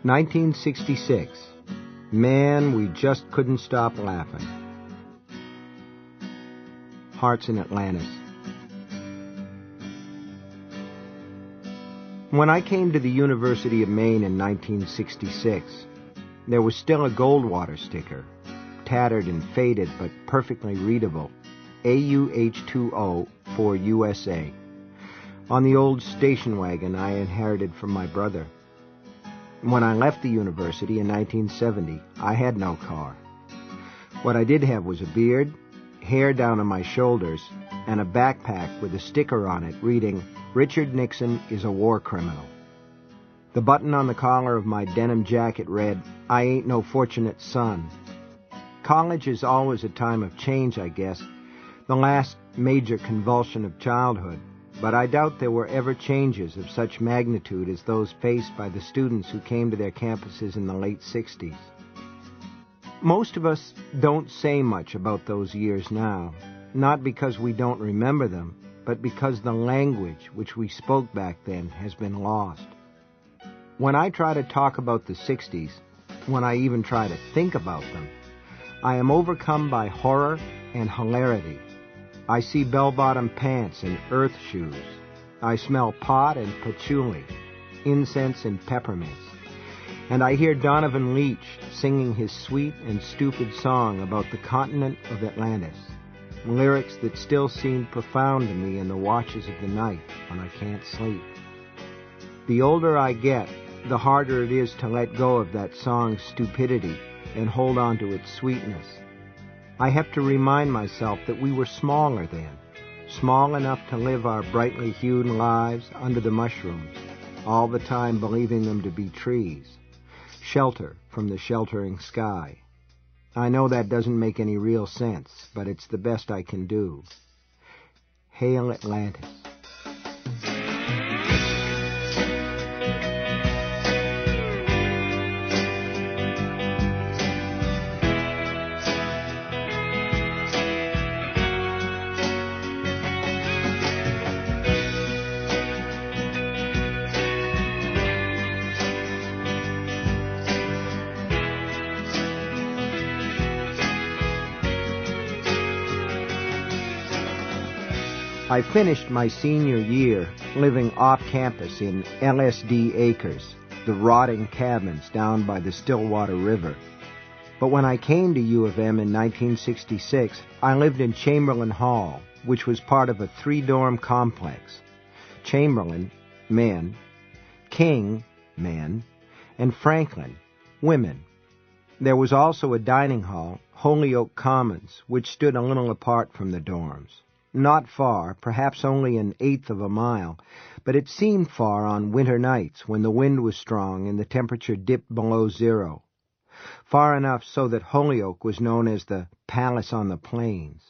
1966. Man, we just couldn't stop laughing. Hearts in Atlantis. When I came to the University of Maine in 1966, there was still a Goldwater sticker, tattered and faded but perfectly readable, AUH20 for USA, on the old station wagon I inherited from my brother. When I left the university in 1970, I had no car. What I did have was a beard, hair down on my shoulders, and a backpack with a sticker on it reading, "Richard Nixon is a war criminal." The button on the collar of my denim jacket read, "I ain't no fortunate son." College is always a time of change, I guess, the last major convulsion of childhood, but I doubt there were ever changes of such magnitude as those faced by the students who came to their campuses in the late 60s. Most of us don't say much about those years now, not because we don't remember them, but because the language which we spoke back then has been lost. When I try to talk about the 60s, when I even try to think about them, I am overcome by horror and hilarity. I see bell-bottom pants and earth shoes. I smell pot and patchouli, incense and peppermints. And I hear Donovan Leitch singing his sweet and stupid song about the continent of Atlantis, lyrics that still seem profound to me in the watches of the night when I can't sleep. The older I get, the harder it is to let go of that song's stupidity and hold on to its sweetness. I have to remind myself that we were smaller then, small enough to live our brightly hewn lives under the mushrooms, all the time believing them to be trees, shelter from the sheltering sky. I know that doesn't make any real sense, but it's the best I can do. Hail Atlantis. I finished my senior year living off-campus in LSD Acres, the rotting cabins down by the Stillwater River. But when I came to U of M in 1966, I lived in Chamberlain Hall, which was part of a 3-dorm complex. Chamberlain, men, King, men, and Franklin, women. There was also a dining hall, Holyoke Commons, which stood a little apart from the dorms. Not far, perhaps only an eighth of a mile, but it seemed far on winter nights when the wind was strong and the temperature dipped below zero. Far enough so that Holyoke was known as the Palace on the Plains.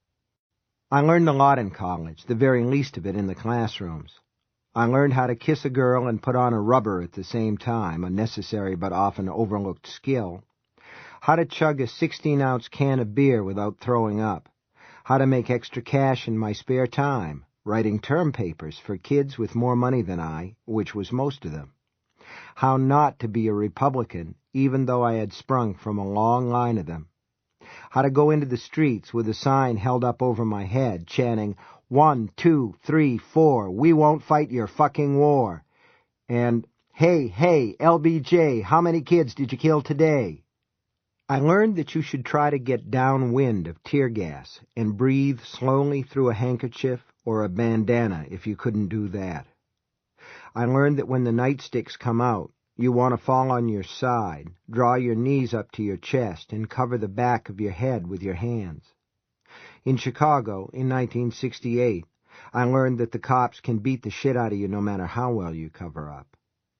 I learned a lot in college, the very least of it in the classrooms. I learned how to kiss a girl and put on a rubber at the same time, a necessary but often overlooked skill. How to chug a 16-ounce can of beer without throwing up. How to make extra cash in my spare time, writing term papers for kids with more money than I, which was most of them. How not to be a Republican, even though I had sprung from a long line of them. How to go into the streets with a sign held up over my head, chanting, 1, 2, 3, 4, we won't fight your fucking war. And, hey, LBJ, how many kids did you kill today? I learned that you should try to get downwind of tear gas and breathe slowly through a handkerchief or a bandana if you couldn't do that. I learned that when the nightsticks come out, you want to fall on your side, draw your knees up to your chest, and cover the back of your head with your hands. In Chicago, in 1968, I learned that the cops can beat the shit out of you no matter how well you cover up.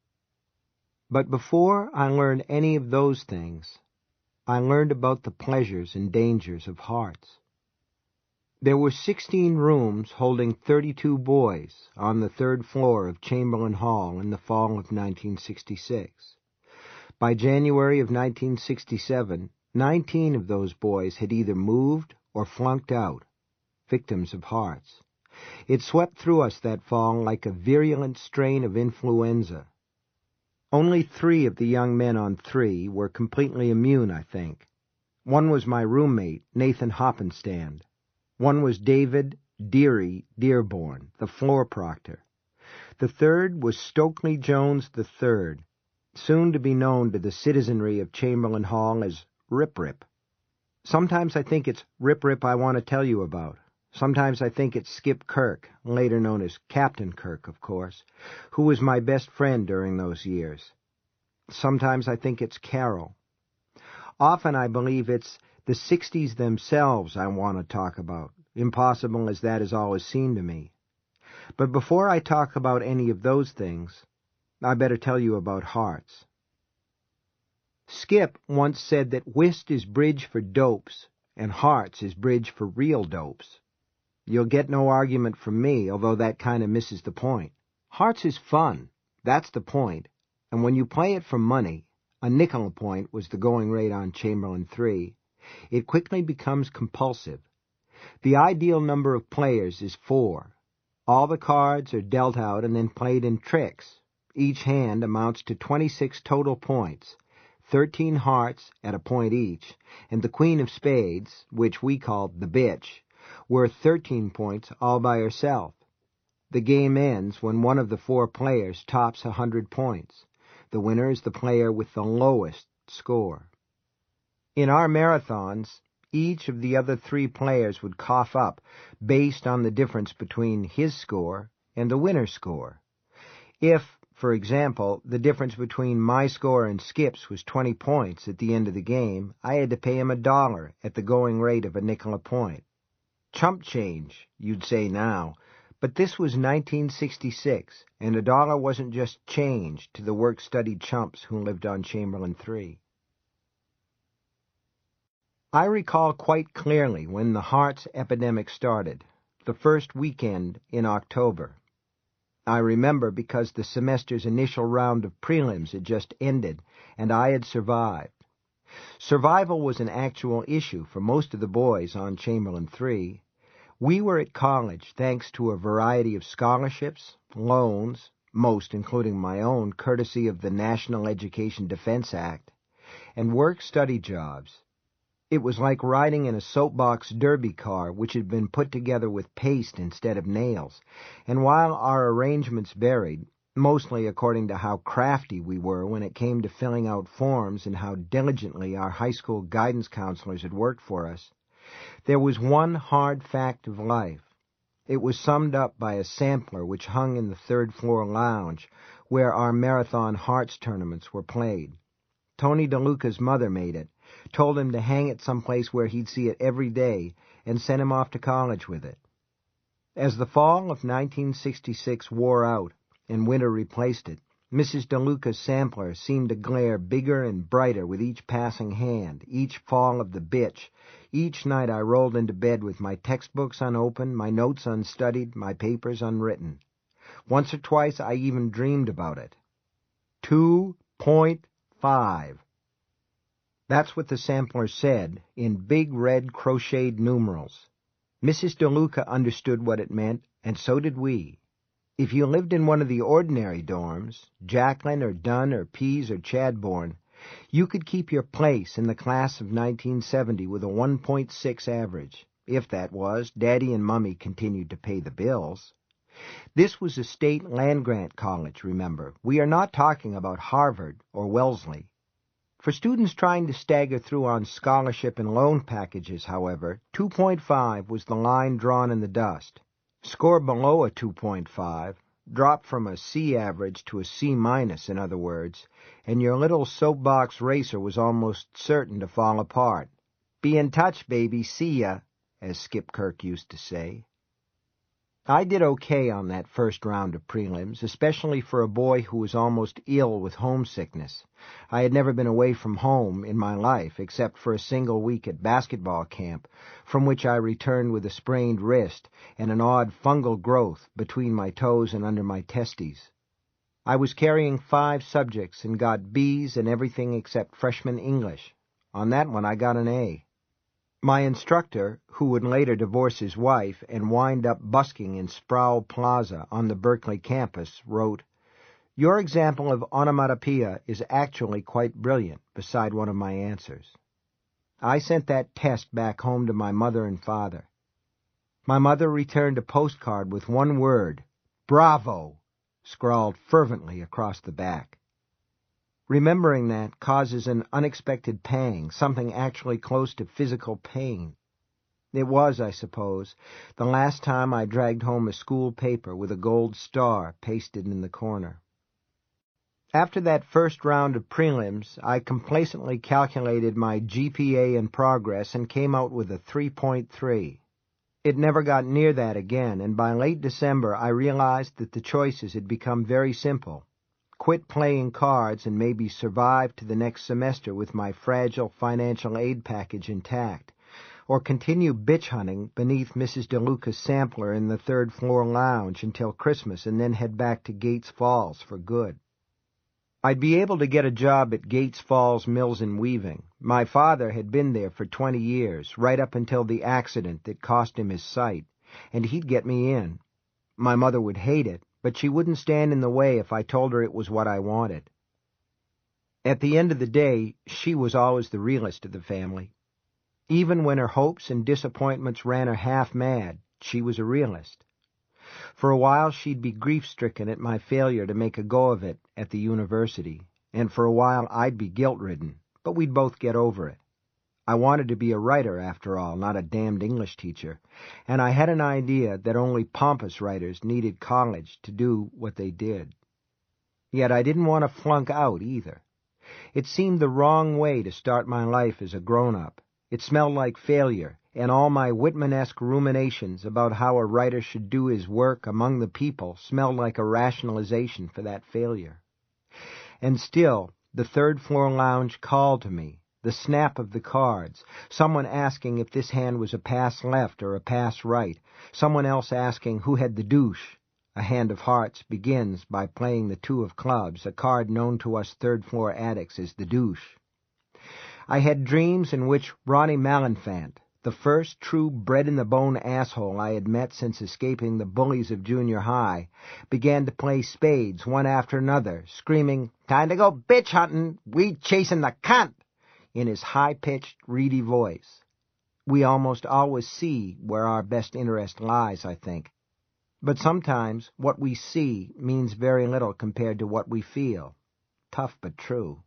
But before I learned any of those things, I learned about the pleasures and dangers of hearts. There were 16 rooms holding 32 boys on the 3rd floor of Chamberlain Hall in the fall of 1966. By January of 1967, 19 of those boys had either moved or flunked out, victims of hearts. It swept through us that fall like a virulent strain of influenza. Only 3 of the young men on 3 were completely immune, I think. One was my roommate, Nathan Hoppenstand. One was David Deary Dearborn, the floor proctor. The third was Stokely Jones III, soon to be known to the citizenry of Chamberlain Hall as Rip Rip. Sometimes I think it's Rip Rip I want to tell you about. Sometimes I think it's Skip Kirk, later known as Captain Kirk, of course, who was my best friend during those years. Sometimes I think it's Carol. Often I believe it's the 60s themselves I want to talk about, impossible as that has always seemed to me. But before I talk about any of those things, I better tell you about Hearts. Skip once said that whist is bridge for dopes, and Hearts is bridge for real dopes. You'll get no argument from me, although that kind of misses the point. Hearts is fun. That's the point. And when you play it for money, a nickel a point was the going rate on Chamberlain 3, it quickly becomes compulsive. The ideal number of players is 4. All the cards are dealt out and then played in tricks. Each hand amounts to 26 total points, 13 hearts at a point each, and the Queen of Spades, which we called the bitch, worth 13 points all by herself. The game ends when one of the 4 players tops 100 points. The winner is the player with the lowest score. In our marathons, each of the other 3 players would cough up based on the difference between his score and the winner's score. If, for example, the difference between my score and Skip's was 20 points at the end of the game, I had to pay him $1 at the going rate of a nickel a point. Chump change, you'd say now, but this was 1966, and $1 wasn't just change to the work-studied chumps who lived on Chamberlain 3. I recall quite clearly when the Hearts epidemic started, the first weekend in October. I remember because the semester's initial round of prelims had just ended, and I had survived. Survival was an actual issue for most of the boys on Chamberlain 3. We were at college thanks to a variety of scholarships, loans, most including my own, courtesy of the National Education Defense Act, and work-study jobs. It was like riding in a soapbox derby car which had been put together with paste instead of nails, and while our arrangements varied, mostly according to how crafty we were when it came to filling out forms and how diligently our high school guidance counselors had worked for us, there was one hard fact of life. It was summed up by a sampler which hung in the third-floor lounge where our marathon Hearts tournaments were played. Tony DeLuca's mother made it, told him to hang it someplace where he'd see it every day, and sent him off to college with it. As the fall of 1966 wore out and winter replaced it, Mrs. DeLuca's sampler seemed to glare bigger and brighter with each passing hand, each fall of the bitch. Each night I rolled into bed with my textbooks unopened, my notes unstudied, my papers unwritten. Once or twice I even dreamed about it. 2.5. That's what the sampler said, in big red crocheted numerals. Mrs. DeLuca understood what it meant, and so did we. If you lived in one of the ordinary dorms, Jacklin or Dunn or Pease or Chadbourne, you could keep your place in the class of 1970 with a 1.6 average. If that was, Daddy and Mummy continued to pay the bills. This was a state land-grant college, remember. We are not talking about Harvard or Wellesley. For students trying to stagger through on scholarship and loan packages, however, 2.5 was the line drawn in the dust. Score below a 2.5, drop from a C average to a C-, in other words, and your little soapbox racer was almost certain to fall apart. Be in touch, baby, see ya, as Skip Kirk used to say. I did okay on that first round of prelims, especially for a boy who was almost ill with homesickness. I had never been away from home in my life, except for a single week at basketball camp, from which I returned with a sprained wrist and an odd fungal growth between my toes and under my testes. I was carrying 5 subjects and got B's in everything except freshman English. On that one I got an A. My instructor, who would later divorce his wife and wind up busking in Sproul Plaza on the Berkeley campus, wrote, Your example of onomatopoeia is actually quite brilliant, beside one of my answers. I sent that test back home to my mother and father. My mother returned a postcard with one word, "Bravo," scrawled fervently across the back. Remembering that causes an unexpected pang, something actually close to physical pain. It was, I suppose, the last time I dragged home a school paper with a gold star pasted in the corner. After that first round of prelims, I complacently calculated my GPA and progress and came out with a 3.3. It never got near that again, and by late December I realized that the choices had become very simple. Quit playing cards and maybe survive to the next semester with my fragile financial aid package intact, or continue bitch hunting beneath Mrs. DeLuca's sampler in the third-floor lounge until Christmas and then head back to Gates Falls for good. I'd be able to get a job at Gates Falls Mills and Weaving. My father had been there for 20 years, right up until the accident that cost him his sight, and he'd get me in. My mother would hate it, but she wouldn't stand in the way if I told her it was what I wanted. At the end of the day, she was always the realest of the family. Even when her hopes and disappointments ran her half mad, she was a realist. For a while she'd be grief-stricken at my failure to make a go of it at the university, and for a while I'd be guilt-ridden, but we'd both get over it. I wanted to be a writer, after all, not a damned English teacher, and I had an idea that only pompous writers needed college to do what they did. Yet I didn't want to flunk out, either. It seemed the wrong way to start my life as a grown-up. It smelled like failure, and all my Whitman-esque ruminations about how a writer should do his work among the people smelled like a rationalization for that failure. And still, the third-floor lounge called to me, the snap of the cards, someone asking if this hand was a pass left or a pass right, someone else asking who had the douche. A hand of hearts begins by playing the two of clubs, a card known to us third-floor addicts as the douche. I had dreams in which Ronnie Malenfant, the first true bred-in-the-bone asshole I had met since escaping the bullies of junior high, began to play spades one after another, screaming, "Time to go bitch hunting, we chasing the cunt," in his high-pitched, reedy voice. We almost always see where our best interest lies, I think. But sometimes what we see means very little compared to what we feel. Tough but true.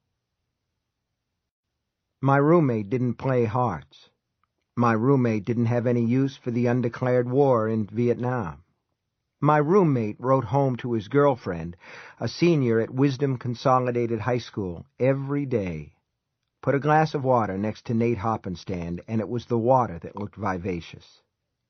My roommate didn't play hearts. My roommate didn't have any use for the undeclared war in Vietnam. My roommate wrote home to his girlfriend, a senior at Wisdom Consolidated High School, every day. Put a glass of water next to Nate Hoppenstand, and it was the water that looked vivacious.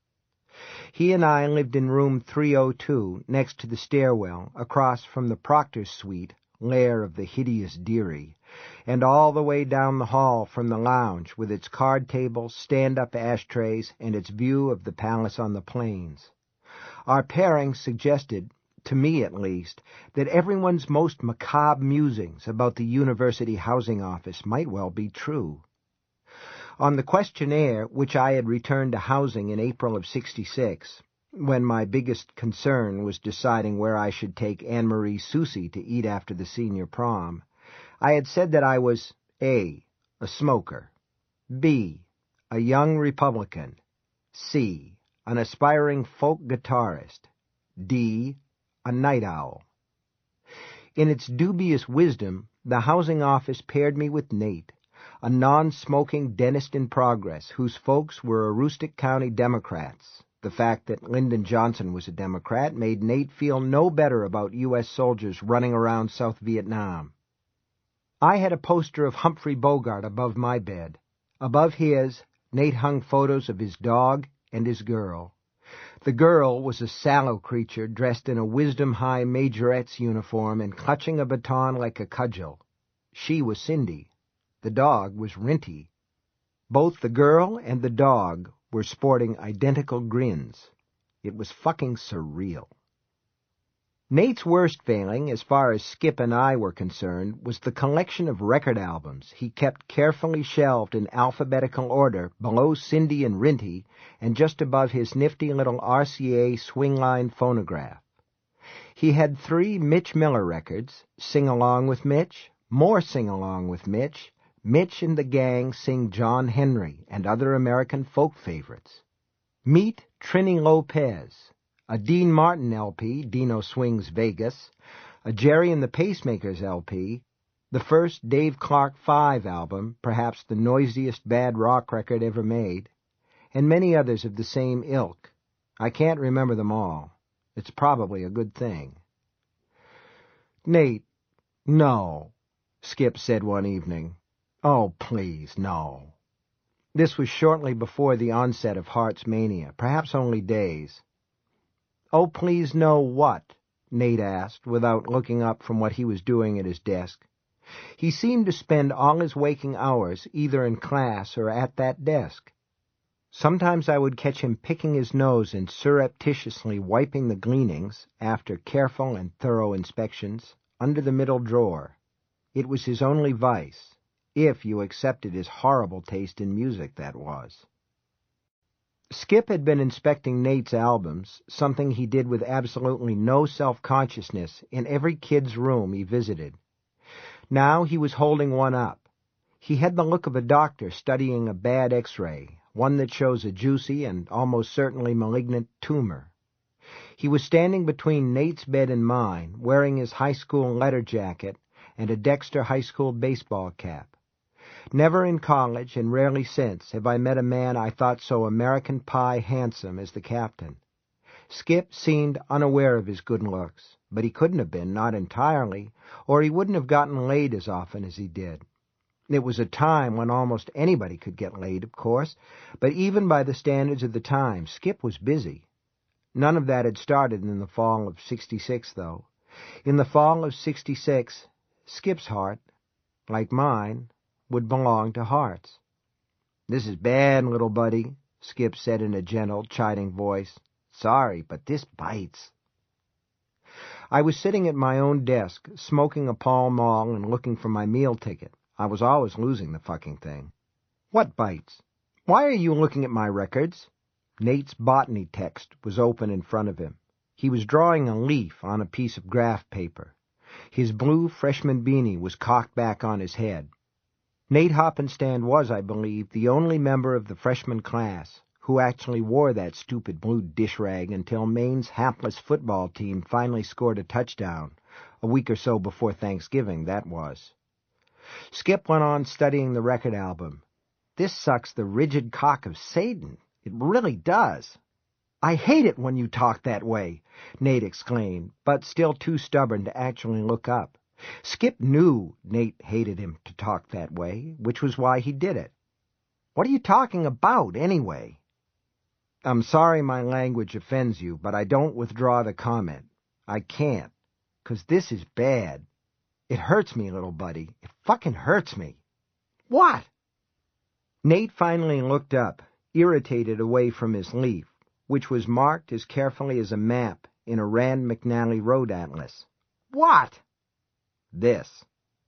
He and I lived in room 302, next to the stairwell, across from the Proctor's suite, lair of the hideous Deary, and all the way down the hall from the lounge, with its card tables, stand-up ashtrays, and its view of the palace on the plains. Our pairing suggested, to me at least, that everyone's most macabre musings about the university housing office might well be true. On the questionnaire, which I had returned to housing in April of '66, when my biggest concern was deciding where I should take Anne-Marie Soucy to eat after the senior prom, I had said that I was A, a smoker, B, a young Republican, C, an aspiring folk guitarist, D, a night owl. In its dubious wisdom, the housing office paired me with Nate, a non-smoking dentist in progress whose folks were Aroostook County Democrats. The fact that Lyndon Johnson was a Democrat made Nate feel no better about U.S. soldiers running around South Vietnam. I had a poster of Humphrey Bogart above my bed. Above his, Nate hung photos of his dog and his girl. The girl was a sallow creature dressed in a Wisdom High majorette's uniform and clutching a baton like a cudgel. She was Cindy. The dog was Rinty. Both the girl and the dog were sporting identical grins. It was fucking surreal. Nate's worst failing, as far as Skip and I were concerned, was the collection of record albums he kept carefully shelved in alphabetical order below Cindy and Rinty and just above his nifty little RCA swingline phonograph. He had 3 Mitch Miller records, Sing Along with Mitch, More Sing Along with Mitch, Mitch and the Gang Sing John Henry and Other American Folk Favorites. Meet Trini Lopez, a Dean Martin LP, Dino Swings Vegas, a Jerry and the Pacemakers LP, the first Dave Clark 5 album, perhaps the noisiest bad rock record ever made, and many others of the same ilk. I can't remember them all. It's probably a good thing. Nate, no, Skip said one evening. Oh, please, no. This was shortly before the onset of Heart's mania, perhaps only days. Oh, please, no what? Nate asked, without looking up from what he was doing at his desk. He seemed to spend all his waking hours either in class or at that desk. Sometimes I would catch him picking his nose and surreptitiously wiping the gleanings, after careful and thorough inspections, under the middle drawer. It was his only vice, if you accepted his horrible taste in music, that was. Skip had been inspecting Nate's albums, something he did with absolutely no self-consciousness in every kid's room he visited. Now he was holding one up. He had the look of a doctor studying a bad X-ray, one that shows a juicy and almost certainly malignant tumor. He was standing between Nate's bed and mine, wearing his high school letter jacket and a Dexter High School baseball cap. Never in college, and rarely since, have I met a man I thought so American Pie handsome as the captain. Skip seemed unaware of his good looks, but he couldn't have been, not entirely, or he wouldn't have gotten laid as often as he did. It was a time when almost anybody could get laid, of course, but even by the standards of the time, Skip was busy. None of that had started in the fall of '66, though. In the fall of '66, Skip's heart, like mine, would belong to Heart's. "This is bad, little buddy," Skip said in a gentle, chiding voice. "Sorry, but this bites." I was sitting at my own desk, smoking a Pall Mall and looking for my meal ticket. I was always losing the fucking thing. "What bites? Why are you looking at my records?" Nate's botany text was open in front of him. He was drawing a leaf on a piece of graph paper. His blue freshman beanie was cocked back on his head. Nate Hoppenstand was, I believe, the only member of the freshman class who actually wore that stupid blue dish rag until Maine's hapless football team finally scored a touchdown, a week or so before Thanksgiving, that was. Skip went on studying the record album. "This sucks the rigid cock of Satan. It really does." "I hate it when you talk that way," Nate exclaimed, but still too stubborn to actually look up. Skip knew Nate hated him to talk that way, which was why he did it. "What are you talking about, anyway?" "I'm sorry my language offends you, but I don't withdraw the comment. I can't, 'cause this is bad. It hurts me, little buddy. It fucking hurts me." "What?" Nate finally looked up, irritated away from his leaf, which was marked as carefully as a map in a Rand McNally road atlas. "What?" "This."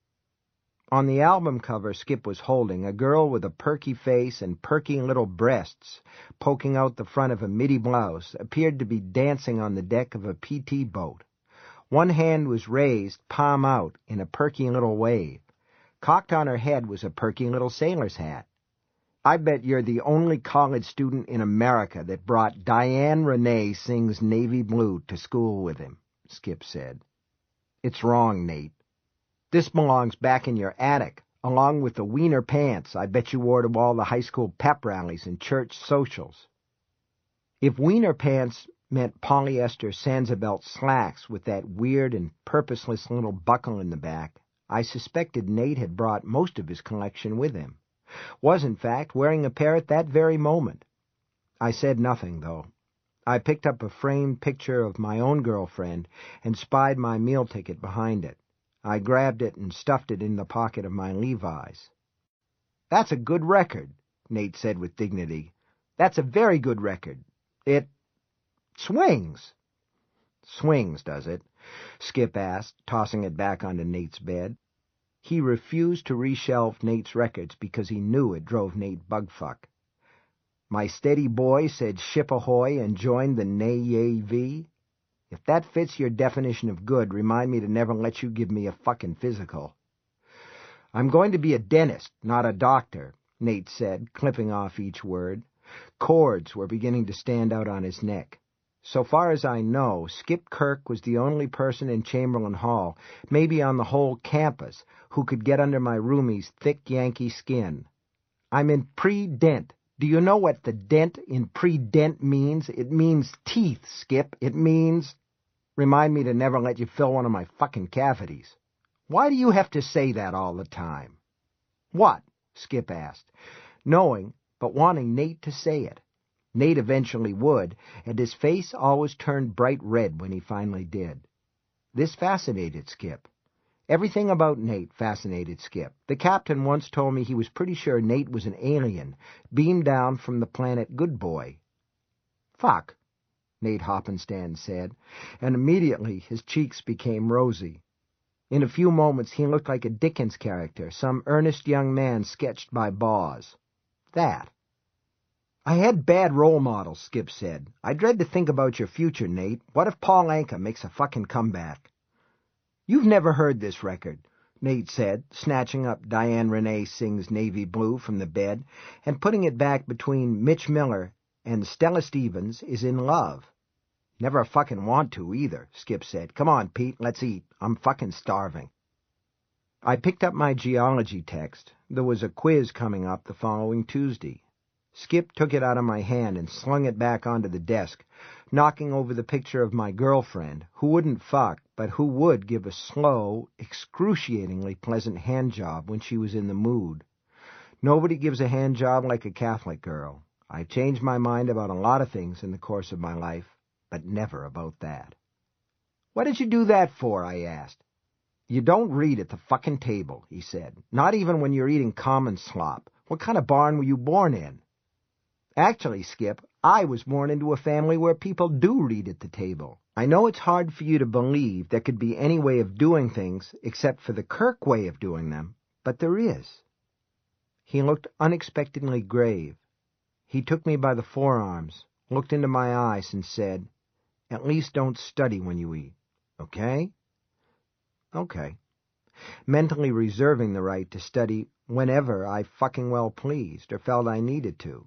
On the album cover Skip was holding, a girl with a perky face and perky little breasts poking out the front of a middy blouse appeared to be dancing on the deck of a PT boat. One hand was raised, palm out, in a perky little wave. Cocked on her head was a perky little sailor's hat. "I bet you're the only college student in America that brought Diane Renee Sings Navy Blue to school with him," Skip said. "It's wrong, Nate. This belongs back in your attic, along with the wiener pants I bet you wore to all the high school pep rallies and church socials." If wiener pants meant polyester Sansabelt slacks with that weird and purposeless little buckle in the back, I suspected Nate had brought most of his collection with him. Was, in fact, wearing a pair at that very moment. I said nothing, though. I picked up a framed picture of my own girlfriend and spied my meal ticket behind it. I grabbed it and stuffed it in the pocket of my Levi's. "That's a good record," Nate said with dignity. "That's a very good record. It swings." "Swings, does it?" Skip asked, tossing it back onto Nate's bed. He refused to reshelve Nate's records because he knew it drove Nate bugfuck. "My steady boy said ship ahoy and joined the Navy." If that fits your definition of good, remind me to never let you give me a fucking physical. I'm going to be a dentist, not a doctor, Nate said, clipping off each word. Cords were beginning to stand out on his neck. So far as I know, Skip Kirk was the only person in Chamberlain Hall, maybe on the whole campus, who could get under my roomie's thick Yankee skin. I'm in pre-dent. Do you know what the dent in pre-dent means? It means teeth, Skip. It means... Remind me to never let you fill one of my fucking cavities. Why do you have to say that all the time? What? Skip asked, knowing, but wanting Nate to say it. Nate eventually would, and his face always turned bright red when he finally did. This fascinated Skip. Everything about Nate fascinated Skip. The captain once told me he was pretty sure Nate was an alien, beamed down from the planet Good Boy. Fuck, Nate Hoppenstand said, and immediately his cheeks became rosy. In a few moments he looked like a Dickens character, some earnest young man sketched by Boz. That. I had bad role models, Skip said. I dread to think about your future, Nate. What if Paul Anka makes a fucking comeback? You've never heard this record, Nate said, snatching up Diane Renee Singh's Navy Blue from the bed and putting it back between Mitch Miller and Stella Stevens Is in Love. Never fucking want to, either, Skip said. Come on, Pete, let's eat. I'm fucking starving. I picked up my geology text. There was a quiz coming up the following Tuesday. Skip took it out of my hand and slung it back onto the desk, knocking over the picture of my girlfriend, who wouldn't fuck, but who would give a slow, excruciatingly pleasant handjob when she was in the mood. Nobody gives a handjob like a Catholic girl. I've changed my mind about a lot of things in the course of my life, but never about that. What did you do that for? I asked. You don't read at the fucking table, he said. Not even when you're eating common slop. What kind of barn were you born in? Actually, Skip, I was born into a family where people do read at the table. I know it's hard for you to believe there could be any way of doing things except for the Kirk way of doing them, but there is. He looked unexpectedly grave. He took me by the forearms, looked into my eyes, and said, At least don't study when you eat, okay? Okay. Mentally reserving the right to study whenever I fucking well pleased or felt I needed to.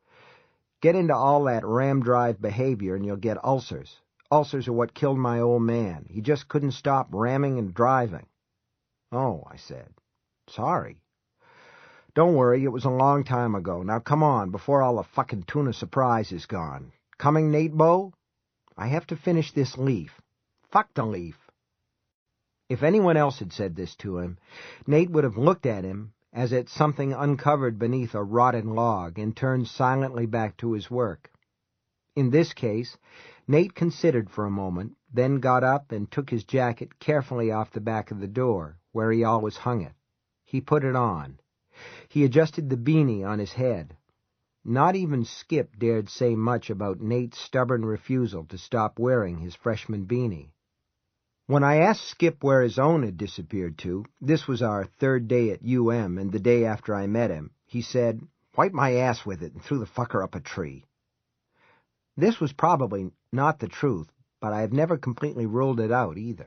Get into all that ram-drive behavior and you'll get ulcers. Ulcers are what killed my old man. He just couldn't stop ramming and driving. Oh, I said. Sorry. Don't worry, it was a long time ago. Now come on, before all the fucking tuna surprise is gone. Coming, Nate Bo? I have to finish this leaf. Fuck the leaf. If anyone else had said this to him, Nate would have looked at him as at something uncovered beneath a rotten log, and turned silently back to his work. In this case, Nate considered for a moment, then got up and took his jacket carefully off the back of the door, where he always hung it. He put it on. He adjusted the beanie on his head. Not even Skip dared say much about Nate's stubborn refusal to stop wearing his freshman beanie. When I asked Skip where his own had disappeared to, this was our third day at UM and the day after I met him, he said, Wiped my ass with it and threw the fucker up a tree. This was probably not the truth, but I have never completely ruled it out either.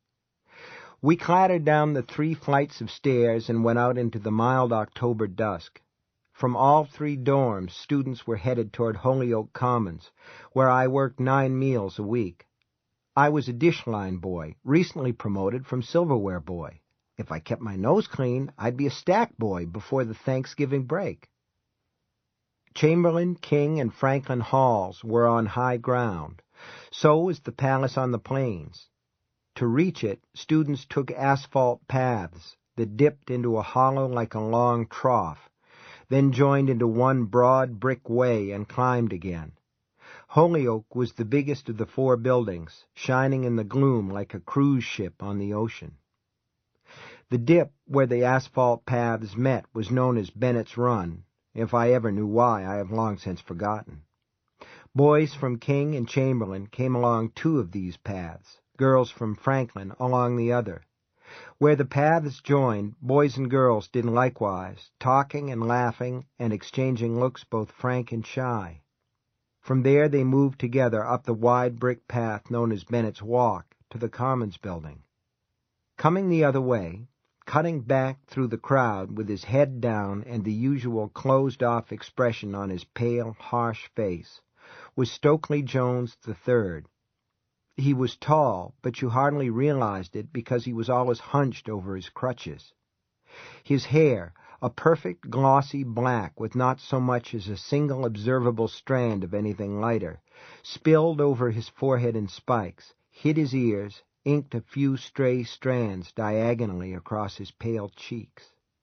We clattered down the 3 flights of stairs and went out into the mild October dusk. From all 3 dorms, students were headed toward Holyoke Commons, where I worked 9 meals a week. I was a dish line boy, recently promoted from silverware boy. If I kept my nose clean, I'd be a stack boy before the Thanksgiving break. Chamberlain, King, and Franklin Halls were on high ground. So was the Palace on the Plains. To reach it, students took asphalt paths that dipped into a hollow like a long trough, then joined into one broad brick way and climbed again. Holyoke was the biggest of the 4 buildings, shining in the gloom like a cruise ship on the ocean. The dip where the asphalt paths met was known as Bennett's Run. If I ever knew why, I have long since forgotten. Boys from King and Chamberlain came along 2 of these paths, girls from Franklin along the other. Where the paths joined, boys and girls did likewise, talking and laughing and exchanging looks both frank and shy. From there they moved together up the wide brick path known as Bennett's Walk to the Commons building. Coming the other way, cutting back through the crowd with his head down and the usual closed-off expression on his pale, harsh face, was Stokely Jones III. He was tall, but you hardly realized it because he was always hunched over his crutches. His hair, a perfect glossy black with not so much as a single observable strand of anything lighter, spilled over his forehead in spikes, hid his ears, inked a few stray strands diagonally across his pale cheeks.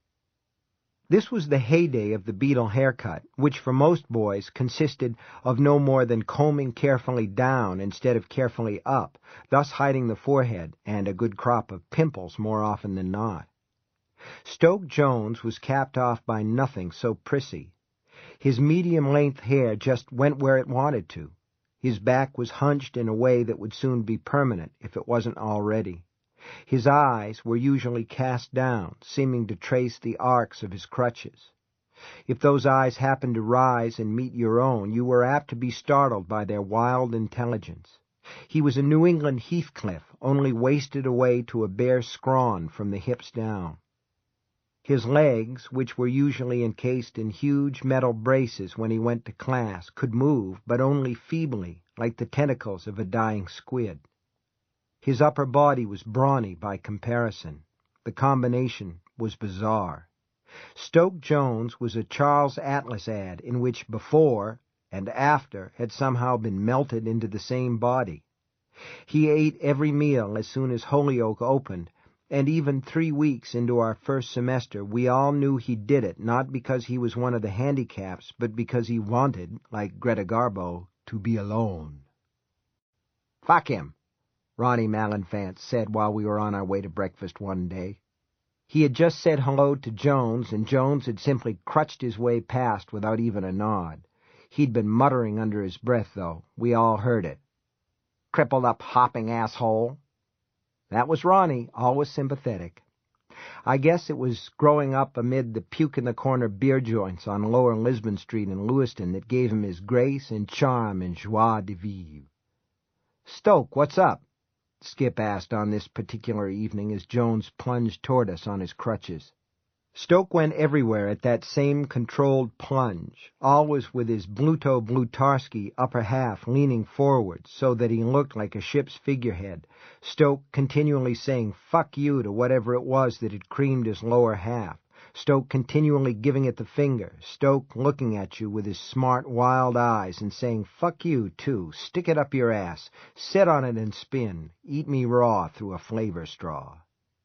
This was the heyday of the Beadle haircut, which for most boys consisted of no more than combing carefully down instead of carefully up, thus hiding the forehead and a good crop of pimples more often than not. Stoke Jones was capped off by nothing so prissy. His medium-length hair just went where it wanted to. His back was hunched in a way that would soon be permanent, if it wasn't already. His eyes were usually cast down, seeming to trace the arcs of his crutches. If those eyes happened to rise and meet your own, you were apt to be startled by their wild intelligence. He was a New England Heathcliff, only wasted away to a bare scrawn from the hips down. His legs, which were usually encased in huge metal braces when he went to class, could move, but only feebly, like the tentacles of a dying squid. His upper body was brawny by comparison. The combination was bizarre. Stoke Jones was a Charles Atlas ad in which before and after had somehow been melted into the same body. He ate every meal as soon as Holyoke opened, and even 3 weeks into our first semester we all knew he did it not because he was one of the handicaps, but because he wanted, like Greta Garbo, to be alone. "Fuck him," Ronnie Malenfant said while we were on our way to breakfast one day. He had just said hello to Jones, and Jones had simply crutched his way past without even a nod. He'd been muttering under his breath, though. We all heard it. "Crippled up hopping asshole." That was Ronnie, always sympathetic. I guess it was growing up amid the puke-in-the-corner beer joints on Lower Lisbon Street in Lewiston that gave him his grace and charm and joie de vivre. "Stoke, what's up?" Skip asked on this particular evening as Jones plunged toward us on his crutches. Stoke went everywhere at that same controlled plunge, always with his Bluto-Blutarski upper half leaning forward so that he looked like a ship's figurehead, Stoke continually saying "fuck you" to whatever it was that had creamed his lower half, Stoke continually giving it the finger, Stoke looking at you with his smart, wild eyes and saying "fuck you, too, stick it up your ass, sit on it and spin, eat me raw through a flavor straw."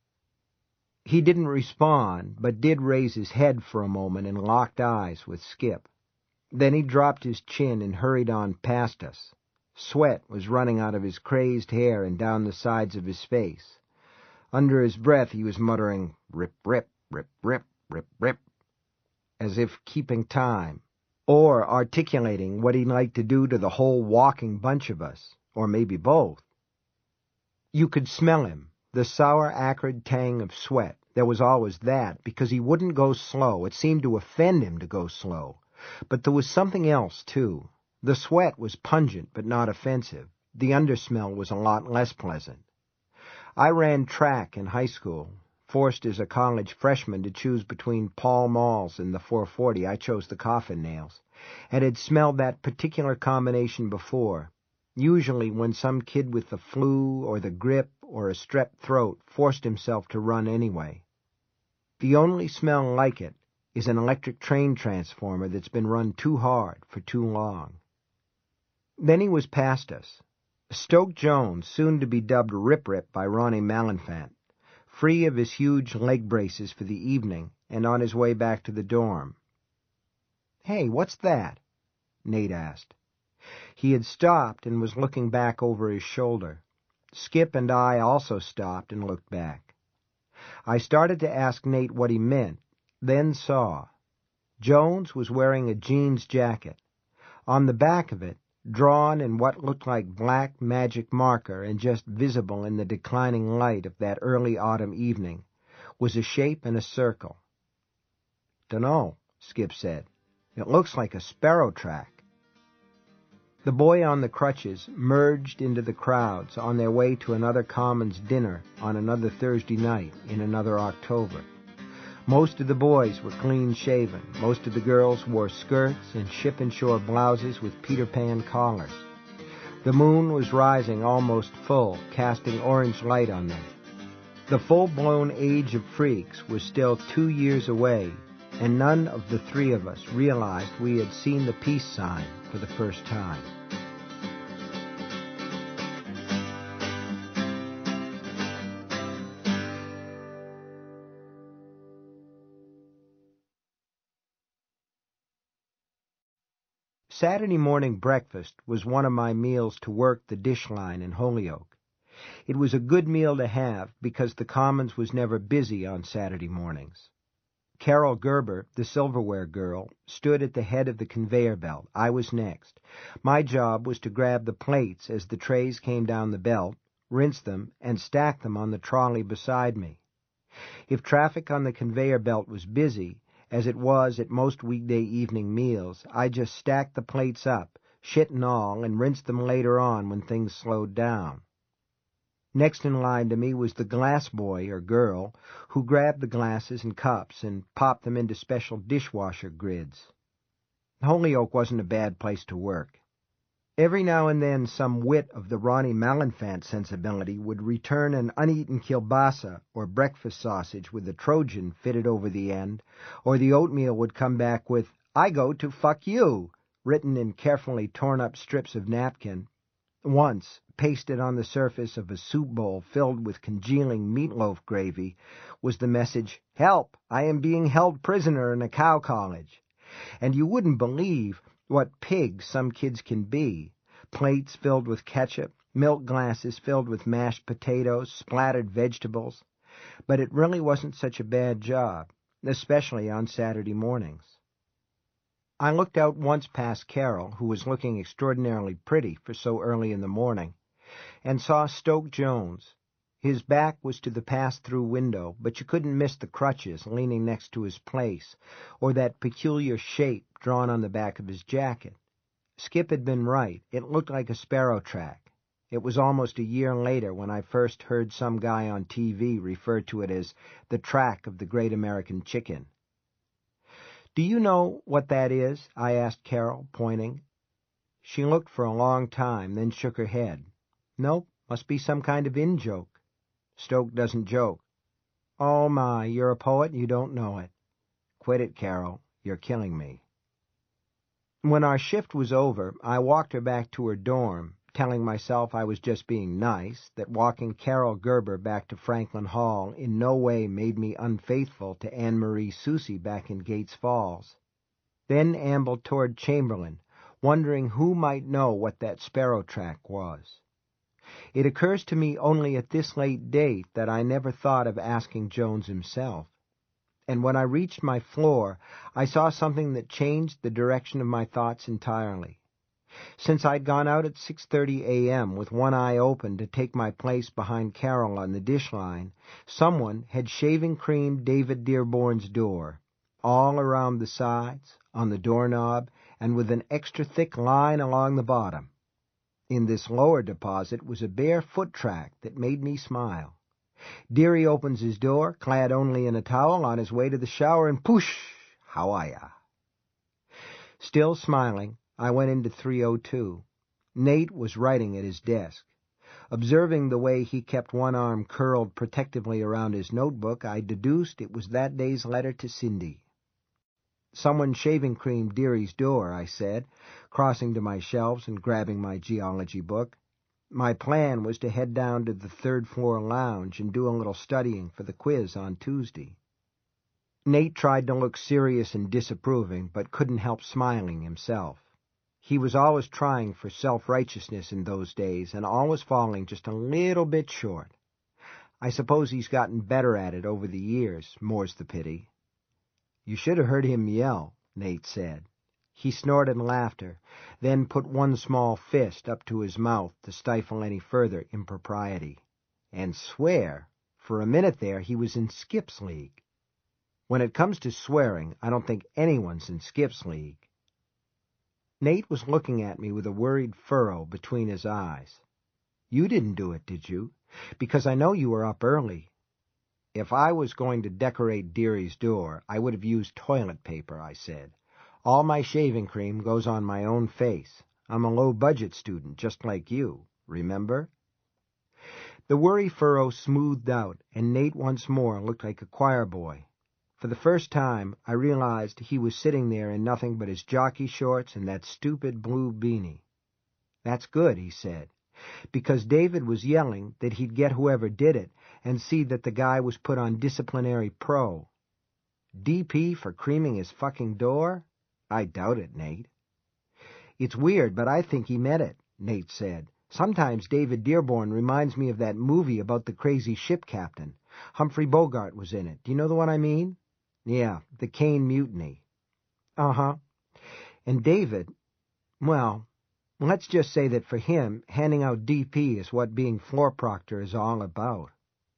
He didn't respond, but did raise his head for a moment and locked eyes with Skip. Then he dropped his chin and hurried on past us. Sweat was running out of his crazed hair and down the sides of his face. Under his breath he was muttering, "Rip, rip, rip, rip, rip, rip," as if keeping time, or articulating what he'd like to do to the whole walking bunch of us, or maybe both. You could smell him. The sour, acrid tang of sweat. There was always that, because he wouldn't go slow. It seemed to offend him to go slow. But there was something else, too. The sweat was pungent, but not offensive. The undersmell was a lot less pleasant. I ran track in high school. Forced as a college freshman to choose between Pall Malls and the 440, I chose the coffin nails, and had smelled that particular combination before. Usually when some kid with the flu or the grip or a strep throat forced himself to run anyway. The only smell like it is an electric train transformer that's been run too hard for too long. Then he was past us. Stoke Jones, soon to be dubbed Rip Rip by Ronnie Malenfant, free of his huge leg braces for the evening and on his way back to the dorm. "Hey, what's that?" Nate asked. He had stopped and was looking back over his shoulder. Skip and I also stopped and looked back. I started to ask Nate what he meant, then saw. Jones was wearing a jeans jacket. On the back of it, drawn in what looked like black magic marker and just visible in the declining light of that early autumn evening, was a shape in a circle. "Dunno," Skip said. "It looks like a sparrow track." The boy on the crutches merged into the crowds on their way to another Commons dinner on another Thursday night in another October. Most of the boys were clean-shaven. Most of the girls wore skirts and ship-and-shore blouses with Peter Pan collars. The moon was rising almost full, casting orange light on them. The full-blown age of freaks was still 2 years away, and none of the three of us realized we had seen the peace sign for the first time. Saturday morning breakfast was one of my meals to work the dish line in Holyoke. It was a good meal to have because the Commons was never busy on Saturday mornings. Carol Gerber, the silverware girl, stood at the head of the conveyor belt. I was next. My job was to grab the plates as the trays came down the belt, rinse them, and stack them on the trolley beside me. If traffic on the conveyor belt was busy, as it was at most weekday evening meals, I just stacked the plates up, shit and all, and rinsed them later on when things slowed down. Next in line to me was the glass boy or girl who grabbed the glasses and cups and popped them into special dishwasher grids. Holyoke wasn't a bad place to work. Every now and then some wit of the Ronnie Malenfant sensibility would return an uneaten kielbasa or breakfast sausage with a Trojan fitted over the end, or the oatmeal would come back with, "I go to fuck you," written in carefully torn-up strips of napkin. Once, pasted on the surface of a soup bowl filled with congealing meatloaf gravy, was the message, "Help! I am being held prisoner in a cow college." And you wouldn't believe what pigs some kids can be. Plates filled with ketchup, milk glasses filled with mashed potatoes, splattered vegetables. But it really wasn't such a bad job, especially on Saturday mornings. I looked out once past Carol, who was looking extraordinarily pretty for so early in the morning, and saw Stoke Jones. His back was to the pass-through window, but you couldn't miss the crutches leaning next to his place, or that peculiar shape drawn on the back of his jacket. Skip had been right. It looked like a sparrow track. It was almost a year later when I first heard some guy on TV refer to it as the track of the Great American Chicken. "Do you know what that is?" I asked Carol, pointing. She looked for a long time, then shook her head. "Nope, must be some kind of in-joke. Stoke doesn't joke." "Oh my, you're a poet and you don't know it." "Quit it, Carol. You're killing me." When our shift was over, I walked her back to her dorm, telling myself I was just being nice, that walking Carol Gerber back to Franklin Hall in no way made me unfaithful to Anne-Marie Soucy back in Gates Falls. Then ambled toward Chamberlain, wondering who might know what that sparrow track was. It occurs to me only at this late date that I never thought of asking Jones himself. And when I reached my floor, I saw something that changed the direction of my thoughts entirely. Since I'd gone out at 6:30 a.m. with one eye open to take my place behind Carol on the dish line, someone had shaving-creamed David Dearborn's door, all around the sides, on the doorknob, and with an extra thick line along the bottom. In this lower deposit was a bare foot track that made me smile. Dearie opens his door, clad only in a towel, on his way to the shower, and poosh! How are ya? Still smiling, I went into 302. Nate was writing at his desk. Observing the way he kept one arm curled protectively around his notebook, I deduced it was that day's letter to Cindy. "Someone shaving-creamed Dearie's door," I said, crossing to my shelves and grabbing my geology book. My plan was to head down to the third-floor lounge and do a little studying for the quiz on Tuesday. Nate tried to look serious and disapproving, but couldn't help smiling himself. He was always trying for self-righteousness in those days, and always falling just a little bit short. I suppose he's gotten better at it over the years, more's the pity. "You should have heard him yell," Nate said. He snorted laughter, then put one small fist up to his mouth to stifle any further impropriety. And swear, for a minute there he was in Skip's league. When it comes to swearing, I don't think anyone's in Skip's league. Nate was looking at me with a worried furrow between his eyes. You didn't do it, did you? Because I know you were up early. If I was going to decorate Deary's door, I would have used toilet paper, I said. All my shaving cream goes on my own face. I'm a low-budget student, just like you, remember? The worry furrow smoothed out, and Nate once more looked like a choir boy. For the first time, I realized he was sitting there in nothing but his jockey shorts and that stupid blue beanie. That's good, he said, because David was yelling that he'd get whoever did it and see that the guy was put on disciplinary pro. DP for creaming his fucking door? I doubt it, Nate. It's weird, but I think he meant it, Nate said. Sometimes David Dearborn reminds me of that movie about the crazy ship captain. Humphrey Bogart was in it. Do you know the one I mean? Yeah, the Caine Mutiny. Uh-huh. And David, well, let's just say that for him, handing out DP is what being floor proctor is all about.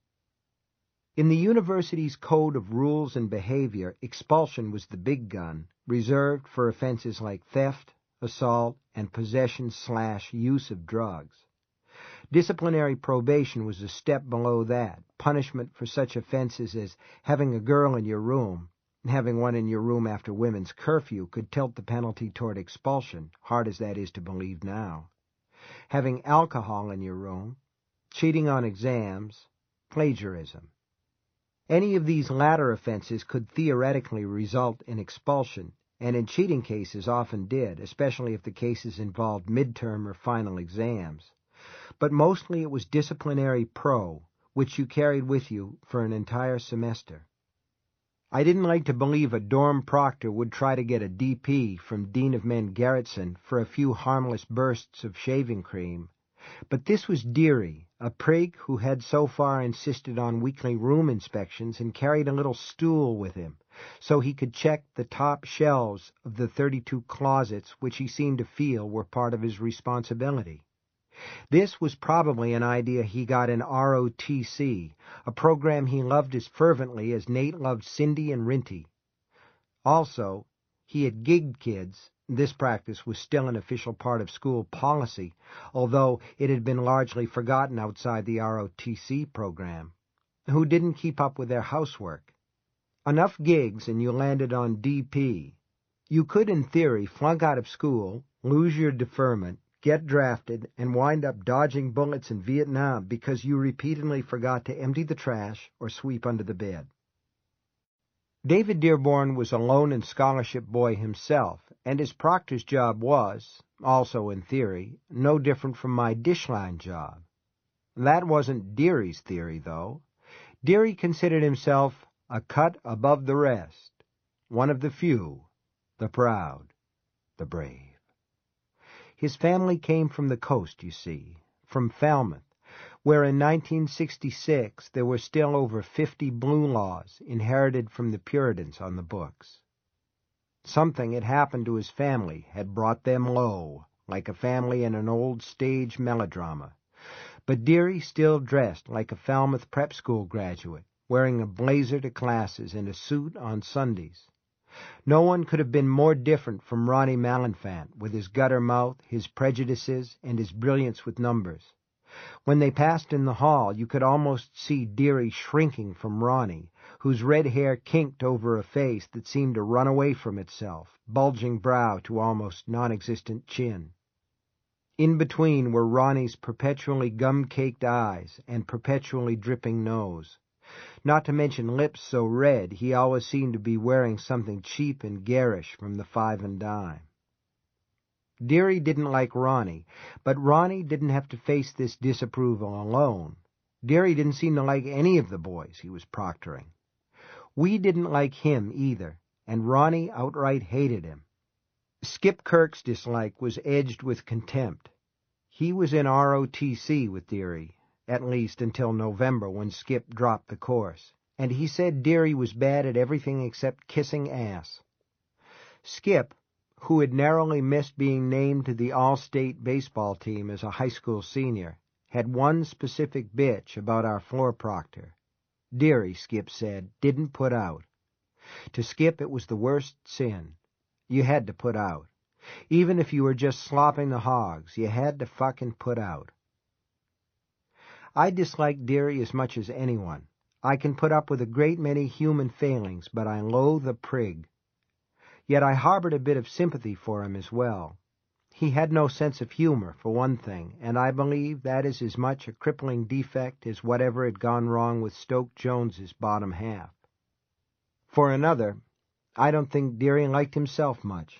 In the university's code of rules and behavior, expulsion was the big gun, reserved for offenses like theft, assault, and possession/use of drugs. Disciplinary probation was a step below that, punishment for such offenses as having a girl in your room. Having one in your room after women's curfew could tilt the penalty toward expulsion, hard as that is to believe now. Having alcohol in your room, cheating on exams, plagiarism. Any of these latter offenses could theoretically result in expulsion, and in cheating cases often did, especially if the cases involved midterm or final exams. But mostly it was disciplinary pro, which you carried with you for an entire semester. I didn't like to believe a dorm proctor would try to get a DP from Dean of Men Garretson for a few harmless bursts of shaving cream, but this was Deary, a prig who had so far insisted on weekly room inspections and carried a little stool with him, so he could check the top shelves of the 32 closets which he seemed to feel were part of his responsibility. This was probably an idea he got in ROTC, a program he loved as fervently as Nate loved Cindy and Rinty. Also, he had gigged kids. This practice was still an official part of school policy, although it had been largely forgotten outside the ROTC program, who didn't keep up with their housework. Enough gigs and you landed on DP. You could, in theory, flunk out of school, lose your deferment, get drafted, and wind up dodging bullets in Vietnam because you repeatedly forgot to empty the trash or sweep under the bed. David Dearborn was a loan and scholarship boy himself, and his proctor's job was, also in theory, no different from my dishline job. That wasn't Deary's theory, though. Deary considered himself a cut above the rest, one of the few, the proud, the brave. His family came from the coast, you see, from Falmouth, where in 1966 there were still over 50 blue laws inherited from the Puritans on the books. Something had happened to his family had brought them low, like a family in an old stage melodrama. But Deary still dressed like a Falmouth prep school graduate, wearing a blazer to classes and a suit on Sundays. No one could have been more different from Ronnie Malenfant, with his gutter mouth, his prejudices, and his brilliance with numbers. When they passed in the hall, you could almost see Deary shrinking from Ronnie, whose red hair kinked over a face that seemed to run away from itself, bulging brow to almost non-existent chin. In between were Ronnie's perpetually gum-caked eyes and perpetually dripping nose. Not to mention lips so red he always seemed to be wearing something cheap and garish from the Five and Dime. Deary didn't like Ronnie, but Ronnie didn't have to face this disapproval alone. Deary didn't seem to like any of the boys he was proctoring. We didn't like him either, and Ronnie outright hated him. Skip Kirk's dislike was edged with contempt. He was in ROTC with Deary, at least until November when Skip dropped the course, and he said Deary was bad at everything except kissing ass. Skip, who had narrowly missed being named to the all-state baseball team as a high school senior, had one specific bitch about our floor proctor. Deary, Skip said, didn't put out. To Skip it was the worst sin. You had to put out. Even if you were just slopping the hogs, you had to fucking put out. I dislike Dearie as much as anyone. I can put up with a great many human failings, but I loathe the prig. Yet I harbored a bit of sympathy for him as well. He had no sense of humor, for one thing, and I believe that is as much a crippling defect as whatever had gone wrong with Stoke Jones's bottom half. For another, I don't think Dearie liked himself much.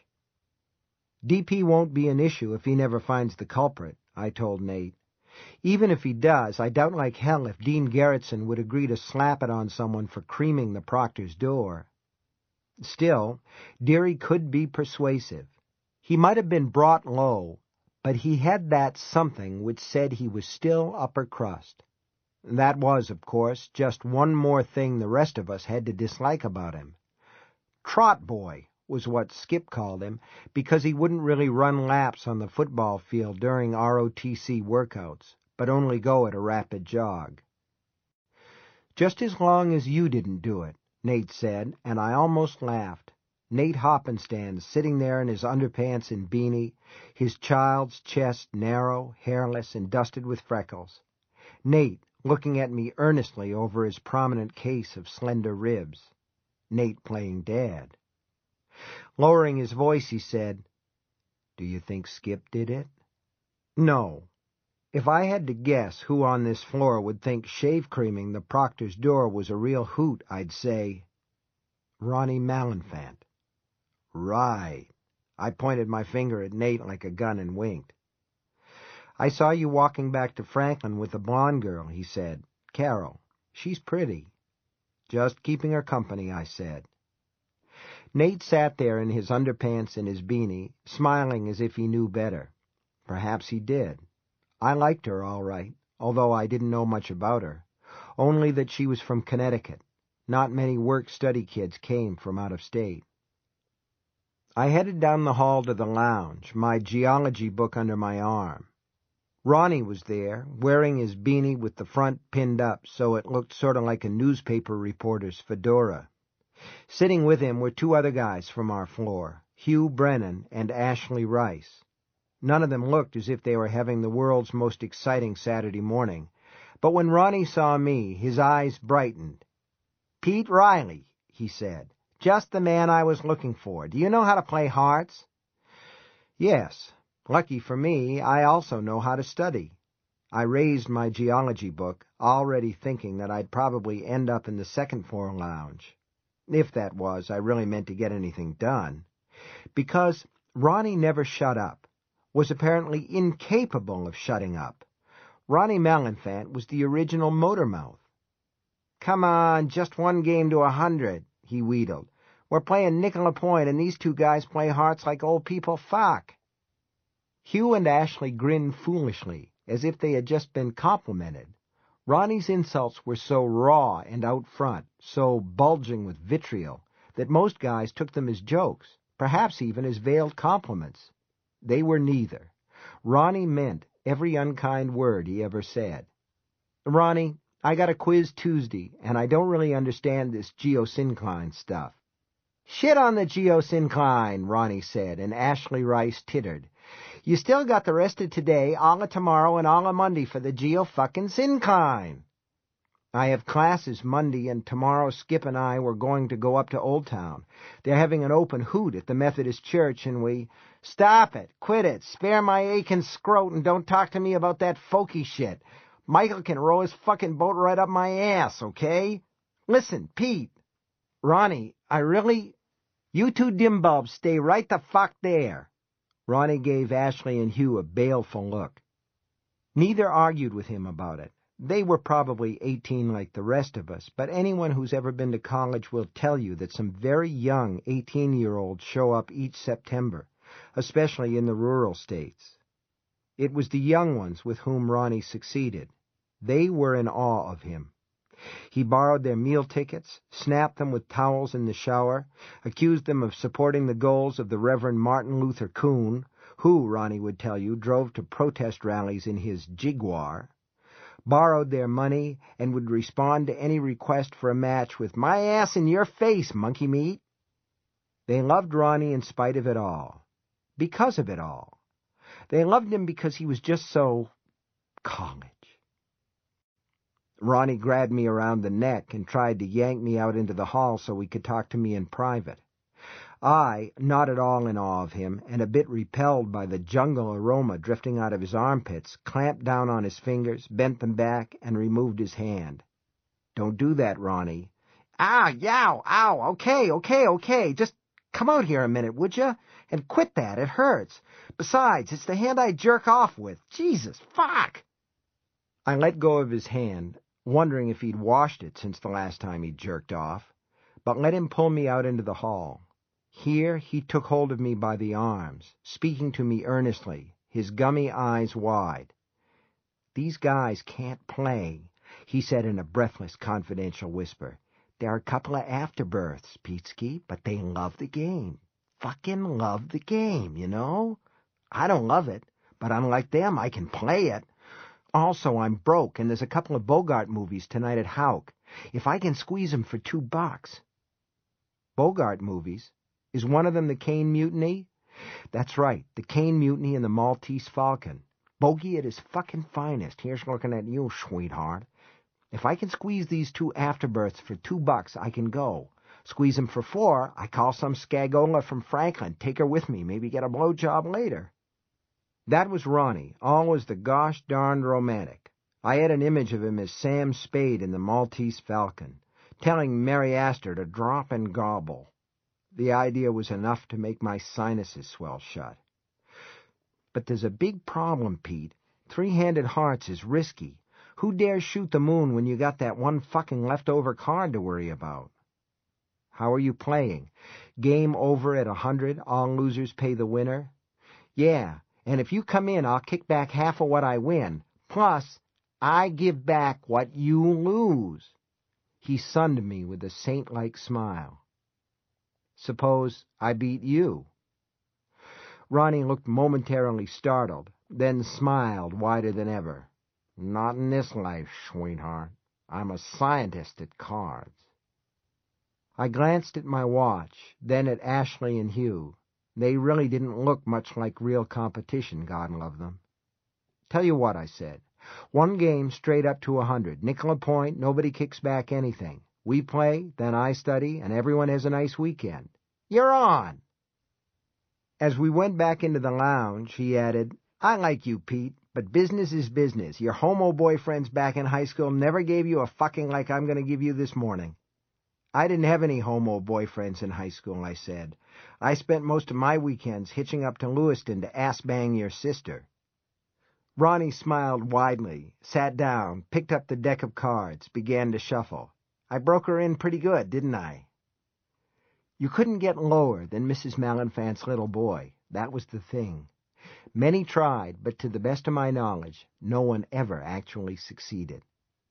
DP won't be an issue if he never finds the culprit, I told Nate. Even if he does, I doubt like hell if Dean Garretson would agree to slap it on someone for creaming the proctor's door. Still, Dearie could be persuasive. He might have been brought low, but he had that something which said he was still upper crust. That was, of course, just one more thing the rest of us had to dislike about him. Trot boy was what Skip called him, because he wouldn't really run laps on the football field during ROTC workouts, but only go at a rapid jog. Just as long as you didn't do it, Nate said, and I almost laughed. Nate Hoppenstand sitting there in his underpants and beanie, his child's chest narrow, hairless, and dusted with freckles. Nate looking at me earnestly over his prominent case of slender ribs. Nate playing Dad. Lowering his voice, he said, "Do you think Skip did it?" "No. If I had to guess who on this floor would think shave-creaming the proctor's door was a real hoot, I'd say Ronnie Malenfant." "Right." I pointed my finger at Nate like a gun and winked. "I saw you walking back to Franklin with the blonde girl," he said. "Carol. She's pretty." "Just keeping her company," I said. Nate sat there in his underpants and his beanie, smiling as if he knew better. Perhaps he did. I liked her all right, although I didn't know much about her, only that she was from Connecticut. Not many work-study kids came from out of state. I headed down the hall to the lounge, my geology book under my arm. Ronnie was there, wearing his beanie with the front pinned up so it looked sort of like a newspaper reporter's fedora. Sitting with him were two other guys from our floor, Hugh Brennan and Ashley Rice. None of them looked as if they were having the world's most exciting Saturday morning, but when Ronnie saw me, his eyes brightened. "Pete Riley," he said. "Just the man I was looking for. Do you know how to play hearts?" "Yes. Lucky for me, I also know how to study." I raised my geology book, already thinking that I'd probably end up in the second-floor lounge. If that was, I really meant to get anything done. Because Ronnie never shut up, was apparently incapable of shutting up. Ronnie Malenfant was the original Motormouth. "Come on, just one game to 100, he wheedled. "We're playing nickel a point, and these two guys play hearts like old people fuck." Hugh and Ashley grinned foolishly, as if they had just been complimented. Ronnie's insults were so raw and out front, so bulging with vitriol, that most guys took them as jokes, perhaps even as veiled compliments. They were neither. Ronnie meant every unkind word he ever said. "Ronnie, I got a quiz Tuesday, and I don't really understand this geosyncline stuff." "Shit on the geosyncline," Ronnie said, and Ashley Rice tittered. "You still got the rest of today, all of tomorrow, and all of Monday for the geo-fucking-syncline." "I have classes Monday, and tomorrow Skip and I were going to go up to Old Town. They're having an open hoot at the Methodist Church, and we—" "Stop it! Quit it! Spare my aching scrot, and don't talk to me about that folky shit. Michael can row his fucking boat right up my ass, okay? Listen, Pete." "Ronnie, I really—" "You two dimbulbs stay right the fuck there." Ronnie gave Ashley and Hugh a baleful look. Neither argued with him about it. They were probably 18 like the rest of us, but anyone who's ever been to college will tell you that some very young 18-year-olds show up each September, especially in the rural states. It was the young ones with whom Ronnie succeeded. They were in awe of him. He borrowed their meal tickets, snapped them with towels in the shower, accused them of supporting the goals of the Reverend Martin Luther Kuhn, who, Ronnie would tell you, drove to protest rallies in his Jaguar, borrowed their money, and would respond to any request for a match with "My ass in your face, monkey meat." They loved Ronnie in spite of it all. because of it all. They loved him because he was just so college. Ronnie grabbed me around the neck and tried to yank me out into the hall so he could talk to me in private. I, not at all in awe of him, and a bit repelled by the jungle aroma drifting out of his armpits, clamped down on his fingers, bent them back, and removed his hand. "Don't do that, Ronnie." "Ah, yow, ow, okay. Just come out here a minute, would you? And quit that, it hurts. Besides, it's the hand I jerk off with. Jesus, fuck!" I let go of his hand, wondering if he'd washed it since the last time he jerked off, but let him pull me out into the hall. Here he took hold of me by the arms, speaking to me earnestly, his gummy eyes wide. "These guys can't play," he said in a breathless, confidential whisper. "They're a couple of afterbirths, Peetsky, but they love the game. Fucking love the game, you know? I don't love it, but unlike them, I can play it. Also, I'm broke, and there's a couple of Bogart movies tonight at Hauk. If I can squeeze 'em for $2. Bogart movies? Is one of them the Caine Mutiny? That's right, the Caine Mutiny and the Maltese Falcon. Bogey at his fucking finest. Here's looking at you, sweetheart. If I can squeeze these 2 afterbirths for $2, I can go. Squeeze 'em for 4, I call some skagola from Franklin, take her with me, maybe get a blowjob later. That was Ronnie, always the gosh-darned romantic. I had an image of him as Sam Spade in the Maltese Falcon, telling Mary Astor to drop and gobble. The idea was enough to make my sinuses swell shut. But there's a big problem, Pete. 3-handed hearts is risky. Who dares shoot the moon when you got that one fucking leftover card to worry about? How are you playing? Game over at 100, all losers pay the winner? Yeah, and if you come in, I'll kick back half of what I win. Plus, I give back what you lose. He sunned me with a saint-like smile. Suppose I beat you? Ronnie looked momentarily startled, then smiled wider than ever. Not in this life, sweetheart. I'm a scientist at cards. I glanced at my watch, then at Ashley and Hugh. They really didn't look much like real competition, God love them. Tell you what, I said. 1 game straight up to 100. Nickel a point, nobody kicks back anything. We play, then I study, and everyone has a nice weekend. You're on! As we went back into the lounge, he added, I like you, Pete, but business is business. Your homo boyfriends back in high school never gave you a fucking like I'm going to give you this morning. I didn't have any homo boyfriends in high school, I said. I spent most of my weekends hitching up to Lewiston to ass-bang your sister. Ronnie smiled widely, sat down, picked up the deck of cards, began to shuffle. I broke her in pretty good, didn't I? You couldn't get lower than Mrs. Malenfant's little boy. That was the thing. Many tried, but to the best of my knowledge, no one ever actually succeeded.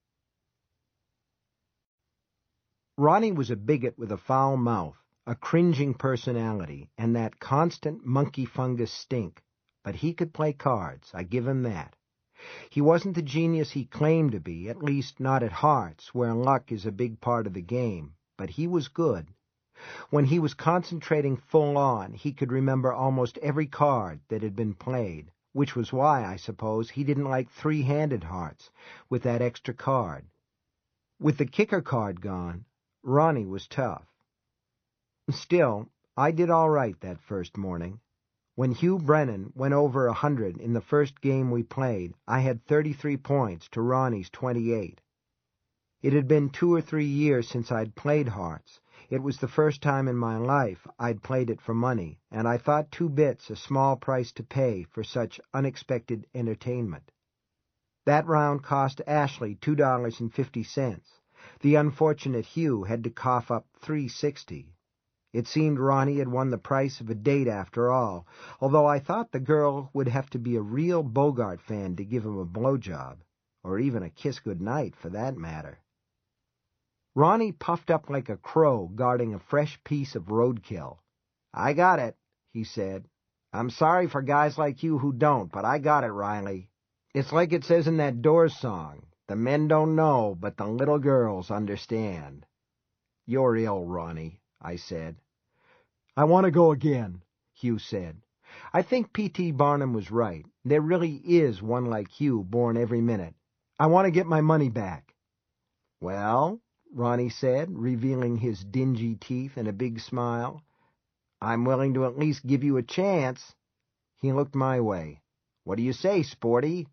Ronnie was a bigot with a foul mouth, a cringing personality, and that constant monkey fungus stink. But he could play cards, I give him that. He wasn't the genius he claimed to be, at least not at Hearts, where luck is a big part of the game, but he was good. When he was concentrating full on, he could remember almost every card that had been played, which was why, I suppose, he didn't like 3-handed Hearts, with that extra card. With the kicker card gone, Ronnie was tough. Still, I did all right that first morning. When Hugh Brennan went over 100 in the first game we played, I had 33 points to Ronnie's 28. It had been 2 or 3 years since I'd played Hearts. It was the first time in my life I'd played it for money, and I thought 2 bits a small price to pay for such unexpected entertainment. That round cost Ashley $2.50. The unfortunate Hugh had to cough up $3.60. It seemed Ronnie had won the price of a date after all, although I thought the girl would have to be a real Bogart fan to give him a blowjob, or even a kiss goodnight for that matter. Ronnie puffed up like a crow guarding a fresh piece of roadkill. I got it, he said. I'm sorry for guys like you who don't, but I got it, Riley. It's like it says in that Doors song, the men don't know, but the little girls understand. You're ill, Ronnie, I said. I want to go again, Hugh said. I think P.T. Barnum was right. There really is one like Hugh born every minute. I want to get my money back. Well, Ronnie said, revealing his dingy teeth in a big smile, I'm willing to at least give you a chance. He looked my way. What do you say, sporty?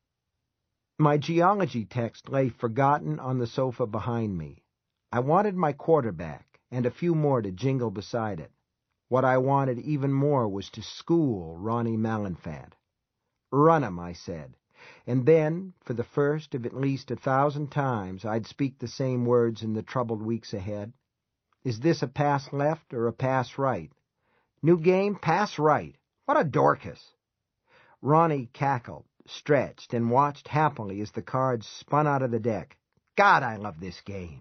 My geology text lay forgotten on the sofa behind me. I wanted my quarter back, and a few more to jingle beside it. What I wanted even more was to school Ronnie Malenfant. Run 'em, I said, and then, for the first of at least 1,000 times, I'd speak the same words in the troubled weeks ahead. Is this a pass left or a pass right? New game, pass right. What a Dorcas! Ronnie cackled, stretched, and watched happily as the cards spun out of the deck. God, I love this game.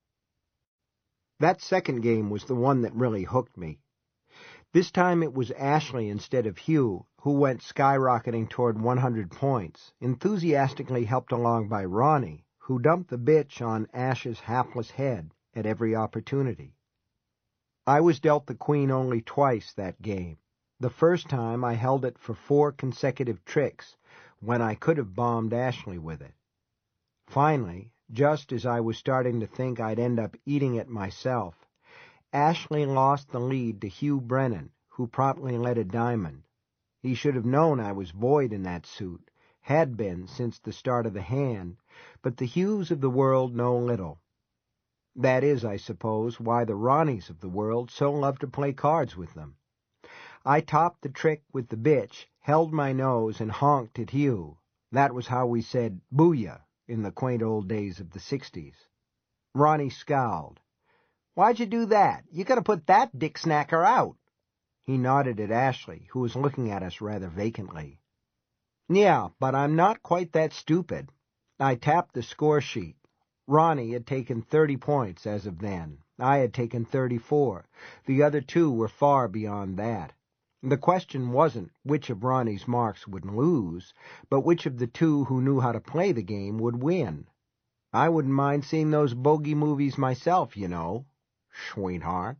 That second game was the one that really hooked me. This time it was Ashley instead of Hugh, who went skyrocketing toward 100 points, enthusiastically helped along by Ronnie, who dumped the bitch on Ash's hapless head at every opportunity. I was dealt the queen only twice that game. The first time I held it for 4 consecutive tricks, when I could have bombed Ashley with it. Finally, just as I was starting to think I'd end up eating it myself, Ashley lost the lead to Hugh Brennan, who promptly led a diamond. He should have known I was void in that suit, had been since the start of the hand, but the Hughes of the world know little. That is, I suppose, why the Ronnies of the world so love to play cards with them. I topped the trick with the bitch, held my nose, and honked at Hugh. That was how we said booyah in the quaint old days of the 60s. Ronnie scowled. Why'd you do that? You gotta put that dick snacker out. He nodded at Ashley, who was looking at us rather vacantly. Yeah, but I'm not quite that stupid. I tapped the score sheet. Ronnie had taken 30 points as of then. I had taken 34. The other two were far beyond that. The question wasn't which of Ronnie's marks would lose, but which of the two who knew how to play the game would win. I wouldn't mind seeing those bogey movies myself, you know, sweetheart.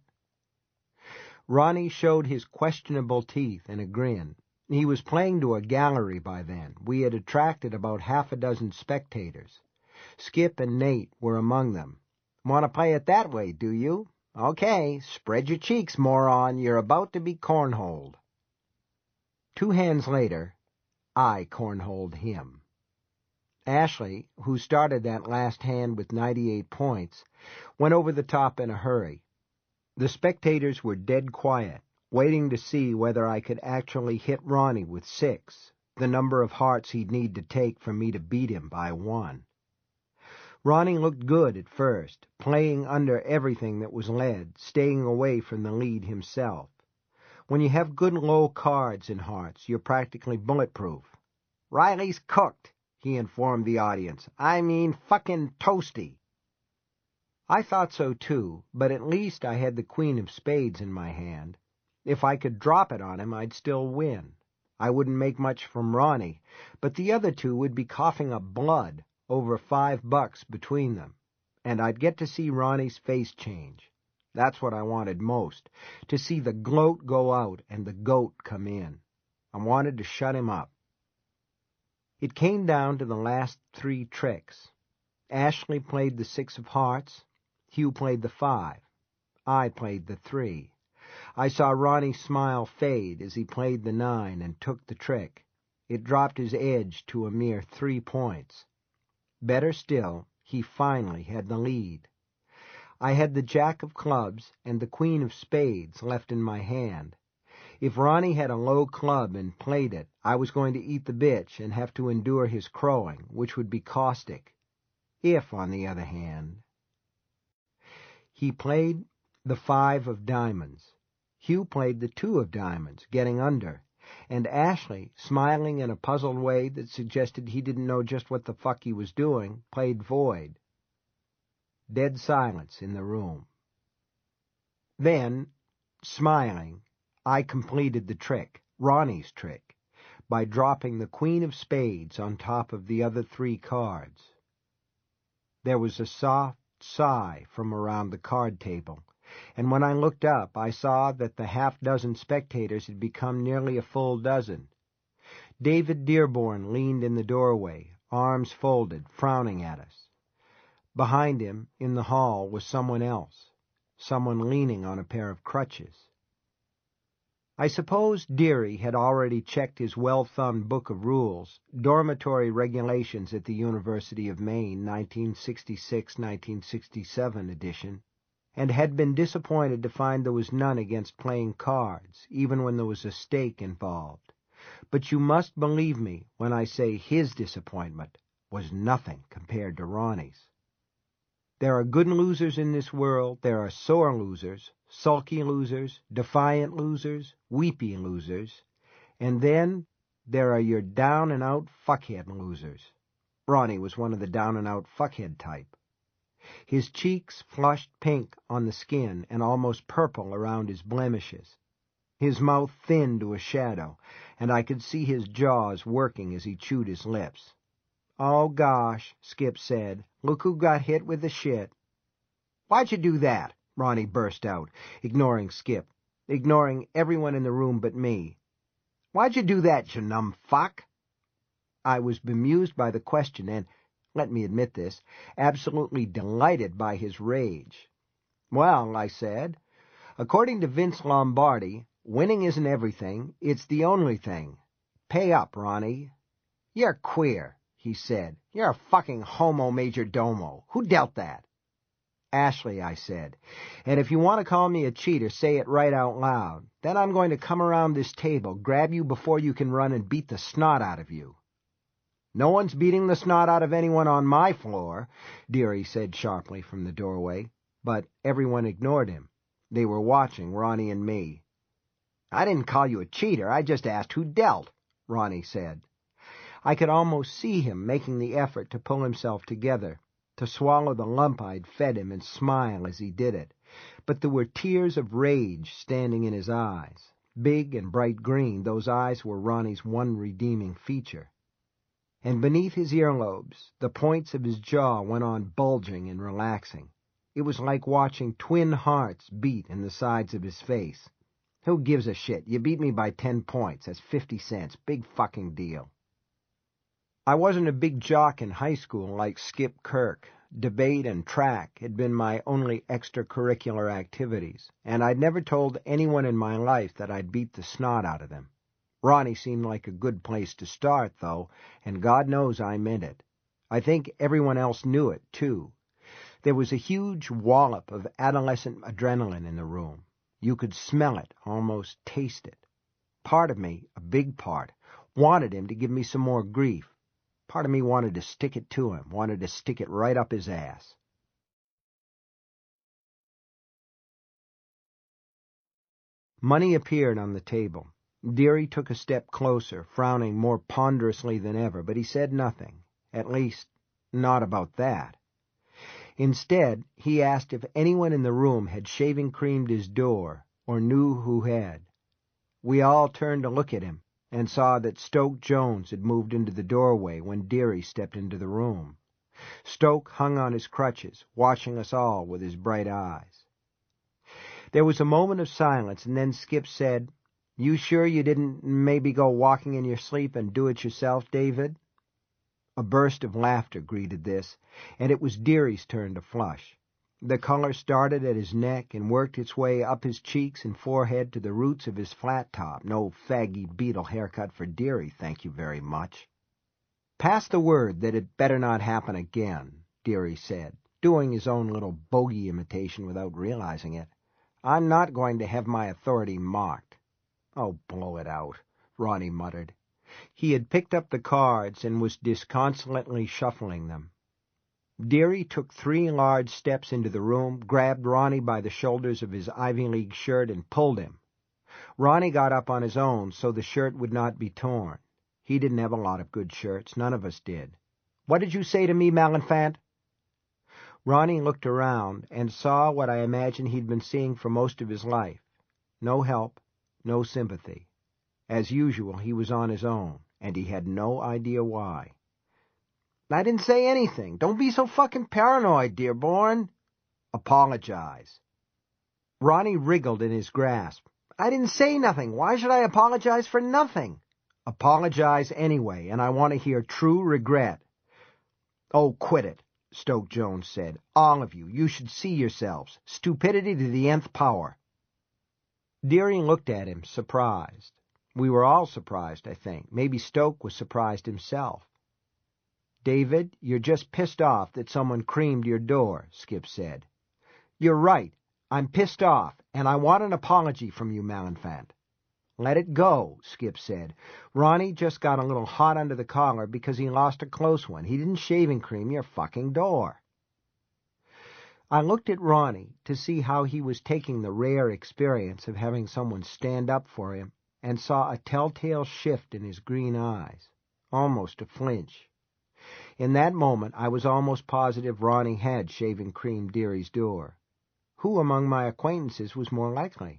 Ronnie showed his questionable teeth in a grin. He was playing to a gallery by then. We had attracted about 6 spectators. Skip and Nate were among them. Want to play it that way, do you? Okay, spread your cheeks, moron. You're about to be cornholed. 2 hands later, I cornholed him. Ashley, who started that last hand with 98 points, went over the top in a hurry. The spectators were dead quiet, waiting to see whether I could actually hit Ronnie with 6, the number of hearts he'd need to take for me to beat him by 1. Ronnie looked good at first, playing under everything that was led, staying away from the lead himself. When you have good low cards in hearts, you're practically bulletproof. Riley's cooked, he informed the audience. I mean fucking toasty. I thought so too, but at least I had the queen of spades in my hand. If I could drop it on him, I'd still win. I wouldn't make much from Ronnie, but the other two would be coughing up blood, over $5 between them, and I'd get to see Ronnie's face change. That's what I wanted most, to see the gloat go out and the goat come in. I wanted to shut him up. It came down to the last 3 tricks. Ashley played the 6 of hearts. Hugh played the 5. I played the 3. I saw Ronnie's smile fade as he played the 9 and took the trick. It dropped his edge to a mere 3 points. Better still, he finally had the lead. I had the jack of clubs and the queen of spades left in my hand. If Ronnie had a low club and played it, I was going to eat the bitch and have to endure his crowing, which would be caustic. If, on the other hand... He played the 5 of diamonds. Hugh played the 2 of diamonds, getting under, and Ashley, smiling in a puzzled way that suggested he didn't know just what the fuck he was doing, played void. Dead silence in the room. Then, smiling, I completed the trick, Ronnie's trick, by dropping the queen of spades on top of the other 3 cards. There was a soft sigh from around the card table, and when I looked up, I saw that the half-dozen spectators had become nearly a full dozen. David Dearborn leaned in the doorway, arms folded, frowning at us. Behind him, in the hall, was someone else, someone leaning on a pair of crutches. I suppose Dearie had already checked his well-thumbed book of rules, Dormitory Regulations at the University of Maine, 1966-1967 edition, and had been disappointed to find there was none against playing cards, even when there was a stake involved. But you must believe me when I say his disappointment was nothing compared to Ronnie's. There are good losers in this world, there are sore losers, sulky losers, defiant losers, weepy losers, and then there are your down-and-out fuckhead losers. Ronnie was one of the down-and-out fuckhead type. His cheeks flushed pink on the skin and almost purple around his blemishes. His mouth thinned to a shadow, and I could see his jaws working as he chewed his lips. "Oh, gosh," Skip said. "Look who got hit with the shit." "Why'd you do that?" Ronnie burst out, ignoring Skip, ignoring everyone in the room but me. "Why'd you do that, you numb fuck?" I was bemused by the question and, let me admit this, absolutely delighted by his rage. "Well," I said, "according to Vince Lombardi, winning isn't everything, it's the only thing. Pay up, Ronnie." "You're queer," he said. "You're a fucking homo major domo. Who dealt that?" "Ashley," I said. "And if you want to call me a cheater, say it right out loud. Then I'm going to come around this table, grab you before you can run, and beat the snot out of you." "No one's beating the snot out of anyone on my floor," Dearie said sharply from the doorway. But everyone ignored him. They were watching Ronnie and me. "I didn't call you a cheater. I just asked who dealt," Ronnie said. I could almost see him making the effort to pull himself together, to swallow the lump I'd fed him and smile as he did it. But there were tears of rage standing in his eyes. Big and bright green, those eyes were Ronnie's one redeeming feature. And beneath his earlobes, the points of his jaw went on bulging and relaxing. It was like watching twin hearts beat in the sides of his face. "Who gives a shit? You beat me by 10 points. That's 50 cents. Big fucking deal." I wasn't a big jock in high school like Skip Kirk. Debate and track had been my only extracurricular activities, and I'd never told anyone in my life that I'd beat the snot out of them. Ronnie seemed like a good place to start, though, and God knows I meant it. I think everyone else knew it, too. There was a huge wallop of adolescent adrenaline in the room. You could smell it, almost taste it. Part of me, a big part, wanted him to give me some more grief. Part of me wanted to stick it to him, wanted to stick it right up his ass. Money appeared on the table. Dearie took a step closer, frowning more ponderously than ever, but he said nothing. At least, not about that. Instead, he asked if anyone in the room had shaving-creamed his door, or knew who had. We all turned to look at him, and saw that Stoke Jones had moved into the doorway when Dearie stepped into the room. Stoke hung on his crutches, watching us all with his bright eyes. There was a moment of silence, and then Skip said, "You sure you didn't maybe go walking in your sleep and do it yourself, David?" A burst of laughter greeted this, and it was Dearie's turn to flush. The color started at his neck and worked its way up his cheeks and forehead to the roots of his flat top. No faggy beetle haircut for Dearie, thank you very much. "Pass the word that it better not happen again," Dearie said, doing his own little bogey imitation without realizing it. "I'm not going to have my authority mocked." "Oh, blow it out," Ronnie muttered. He had picked up the cards and was disconsolately shuffling them. Dearie took 3 large steps into the room, grabbed Ronnie by the shoulders of his Ivy League shirt, and pulled him. Ronnie got up on his own so the shirt would not be torn. He didn't have a lot of good shirts. None of us did. "What did you say to me, Malenfant?" Ronnie looked around and saw what I imagine he'd been seeing for most of his life. No help, no sympathy. As usual, he was on his own, and he had no idea why. "I didn't say anything. Don't be so fucking paranoid, Dearborn." "Apologize." Ronnie wriggled in his grasp. I didn't say nothing. Why should I apologize for nothing? Apologize anyway, and I want to hear true regret. Oh, quit it, Stoke Jones said. All of you. You should see yourselves. Stupidity to the nth power. Deering looked at him, surprised. We were all surprised, I think. Maybe Stoke was surprised himself. David, you're just pissed off that someone creamed your door, Skip said. You're right. I'm pissed off, and I want an apology from you, Malenfant. Let it go, Skip said. Ronnie just got a little hot under the collar because he lost a close one. He didn't shaving cream your fucking door. I looked at Ronnie to see how he was taking the rare experience of having someone stand up for him, and saw a telltale shift in his green eyes, almost a flinch. In that moment, I was almost positive Ronnie had shaving creamed Deary's door. Who among my acquaintances was more likely?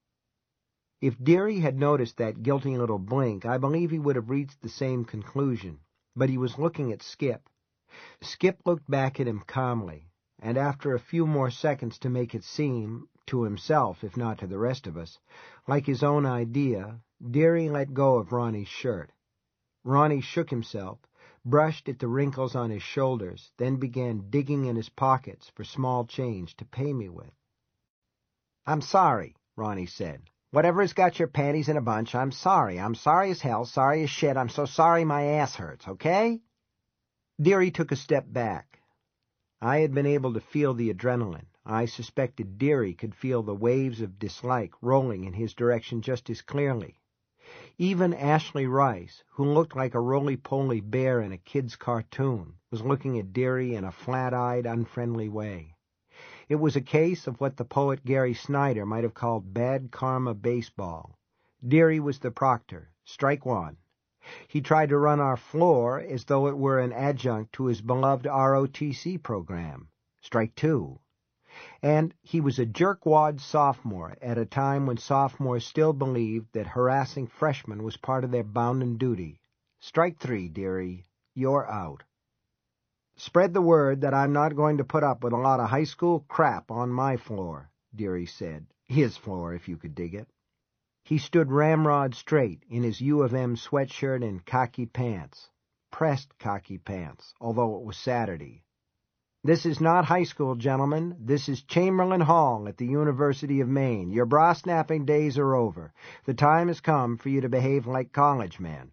If Deary had noticed that guilty little blink, I believe he would have reached the same conclusion, but he was looking at Skip. Skip looked back at him calmly, and after a few more seconds to make it seem, to himself if not to the rest of us, like his own idea, Deary let go of Ronnie's shirt. Ronnie shook himself, brushed at the wrinkles on his shoulders, then began digging in his pockets for small change to pay me with. I'm sorry, Ronnie said. Whatever's got your panties in a bunch, I'm sorry. I'm sorry as hell, sorry as shit. I'm so sorry my ass hurts, okay? Deary took a step back. I had been able to feel the adrenaline. I suspected Deary could feel the waves of dislike rolling in his direction just as clearly. Even Ashley Rice, who looked like a roly-poly bear in a kid's cartoon, was looking at Deary in a flat-eyed, unfriendly way. It was a case of what the poet Gary Snyder might have called bad karma baseball. Deary was the proctor. Strike one. He tried to run our floor as though it were an adjunct to his beloved ROTC program. Strike two. And he was a jerkwad sophomore at a time when sophomores still believed that harassing freshmen was part of their bounden duty. Strike three, Deary. You're out. Spread the word that I'm not going to put up with a lot of high school crap on my floor, Deary said. His floor, if you could dig it. He stood ramrod straight in his U of M sweatshirt and khaki pants. Pressed khaki pants, although it was Saturday. This is not high school, gentlemen. This is Chamberlain Hall at the University of Maine. Your bra-snapping days are over. The time has come for you to behave like college men.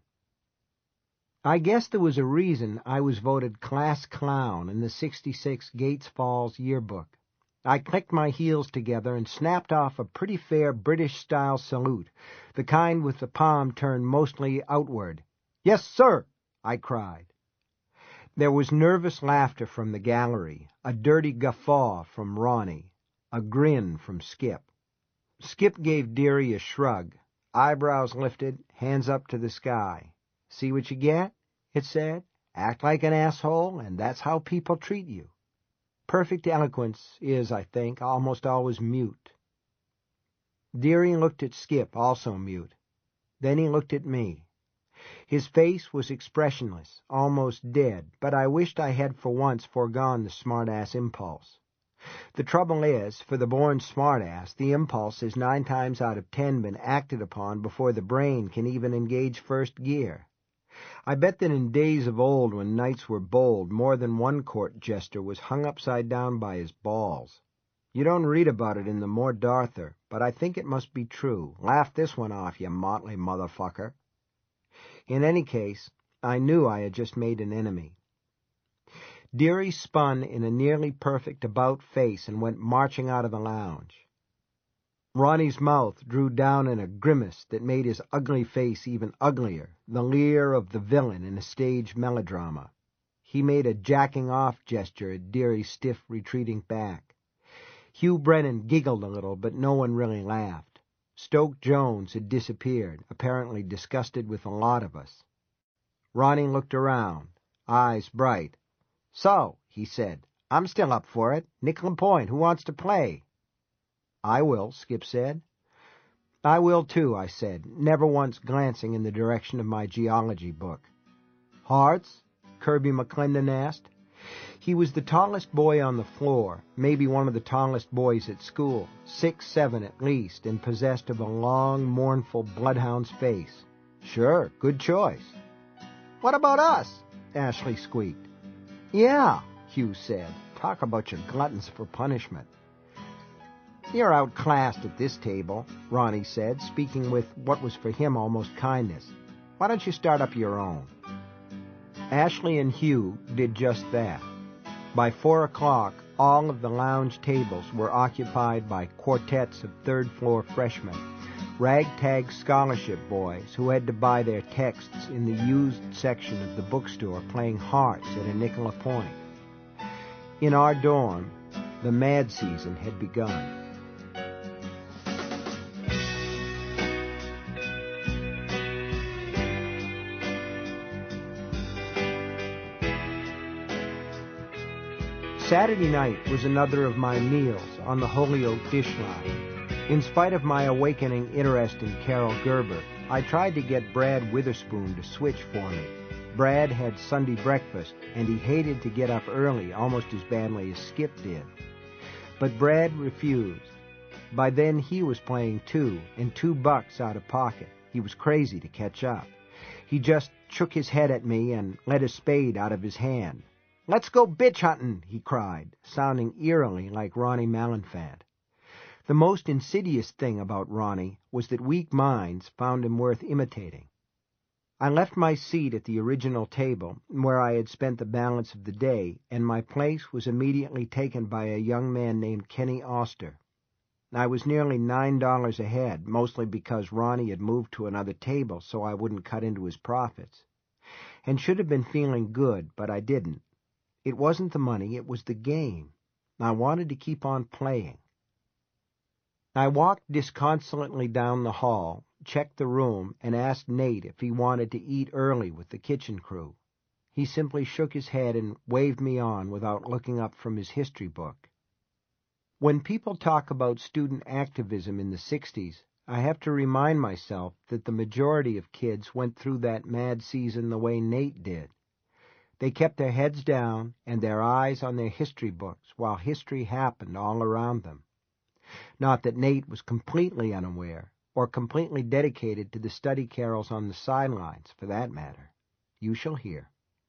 I guess there was a reason I was voted class clown in the '66 Gates Falls yearbook. I clicked my heels together and snapped off a pretty fair British-style salute, the kind with the palm turned mostly outward. Yes, sir, I cried. There was nervous laughter from the gallery, a dirty guffaw from Ronnie, a grin from Skip. Skip gave Deary a shrug, eyebrows lifted, hands up to the sky. See what you get? It said. Act like an asshole, and that's how people treat you. Perfect eloquence is, I think, almost always mute. Deary looked at Skip, also mute. Then he looked at me. His face was expressionless, almost dead, but I wished I had for once foregone the smart-ass impulse. The trouble is, for the born smart-ass, the impulse has 9 times out of 10 been acted upon before the brain can even engage first gear. I bet that in days of old, when knights were bold, more than one court jester was hung upside down by his balls. You don't read about it in the Morte d'Arthur, but I think it must be true. Laugh this one off, you motley motherfucker. In any case, I knew I had just made an enemy. Deary spun in a nearly perfect about-face and went marching out of the lounge. Ronnie's mouth drew down in a grimace that made his ugly face even uglier, the leer of the villain in a stage melodrama. He made a jacking-off gesture at Deary's stiff retreating back. Hugh Brennan giggled a little, but no one really laughed. Stoke Jones had disappeared, apparently disgusted with a lot of us. Ronnie looked around, eyes bright. So, he said, I'm still up for it. Nickel point, who wants to play? I will, Skip said. I will too, I said, never once glancing in the direction of my geology book. Hearts? Kirby McClendon asked. He was the tallest boy on the floor, maybe one of the tallest boys at school, 6'7" at least, and possessed of a long, mournful bloodhound's face. Sure, good choice. What about us? Ashley squeaked. Yeah, Hugh said. Talk about your gluttons for punishment. You're outclassed at this table, Ronnie said, speaking with what was for him almost kindness. Why don't you start up your own? Ashley and Hugh did just that. By 4 o'clock, all of the lounge tables were occupied by quartets of third-floor freshmen, ragtag scholarship boys who had to buy their texts in the used section of the bookstore playing hearts at a nickel a point. In our dorm, the mad season had begun. Saturday night was another of my meals on the Holyoke dish line. In spite of my awakening interest in Carol Gerber, I tried to get Brad Witherspoon to switch for me. Brad had Sunday breakfast, and he hated to get up early almost as badly as Skip did. But Brad refused. By then he was playing too, and $2 out of pocket. He was crazy to catch up. He just shook his head at me and let his spade out of his hand. "Let's go bitch hunting," he cried, sounding eerily like Ronnie Malenfant. The most insidious thing about Ronnie was that weak minds found him worth imitating. I left my seat at the original table, where I had spent the balance of the day, and my place was immediately taken by a young man named Kenny Oster. I was nearly $9 ahead, mostly because Ronnie had moved to another table so I wouldn't cut into his profits, and should have been feeling good, but I didn't. It wasn't the money, it was the game. I wanted to keep on playing. I walked disconsolately down the hall, checked the room, and asked Nate if he wanted to eat early with the kitchen crew. He simply shook his head and waved me on without looking up from his history book. When people talk about student activism in the 60s, I have to remind myself that the majority of kids went through that mad season the way Nate did. They kept their heads down and their eyes on their history books while history happened all around them. Not that Nate was completely unaware, or completely dedicated to the study carols on the sidelines, for that matter. You shall hear.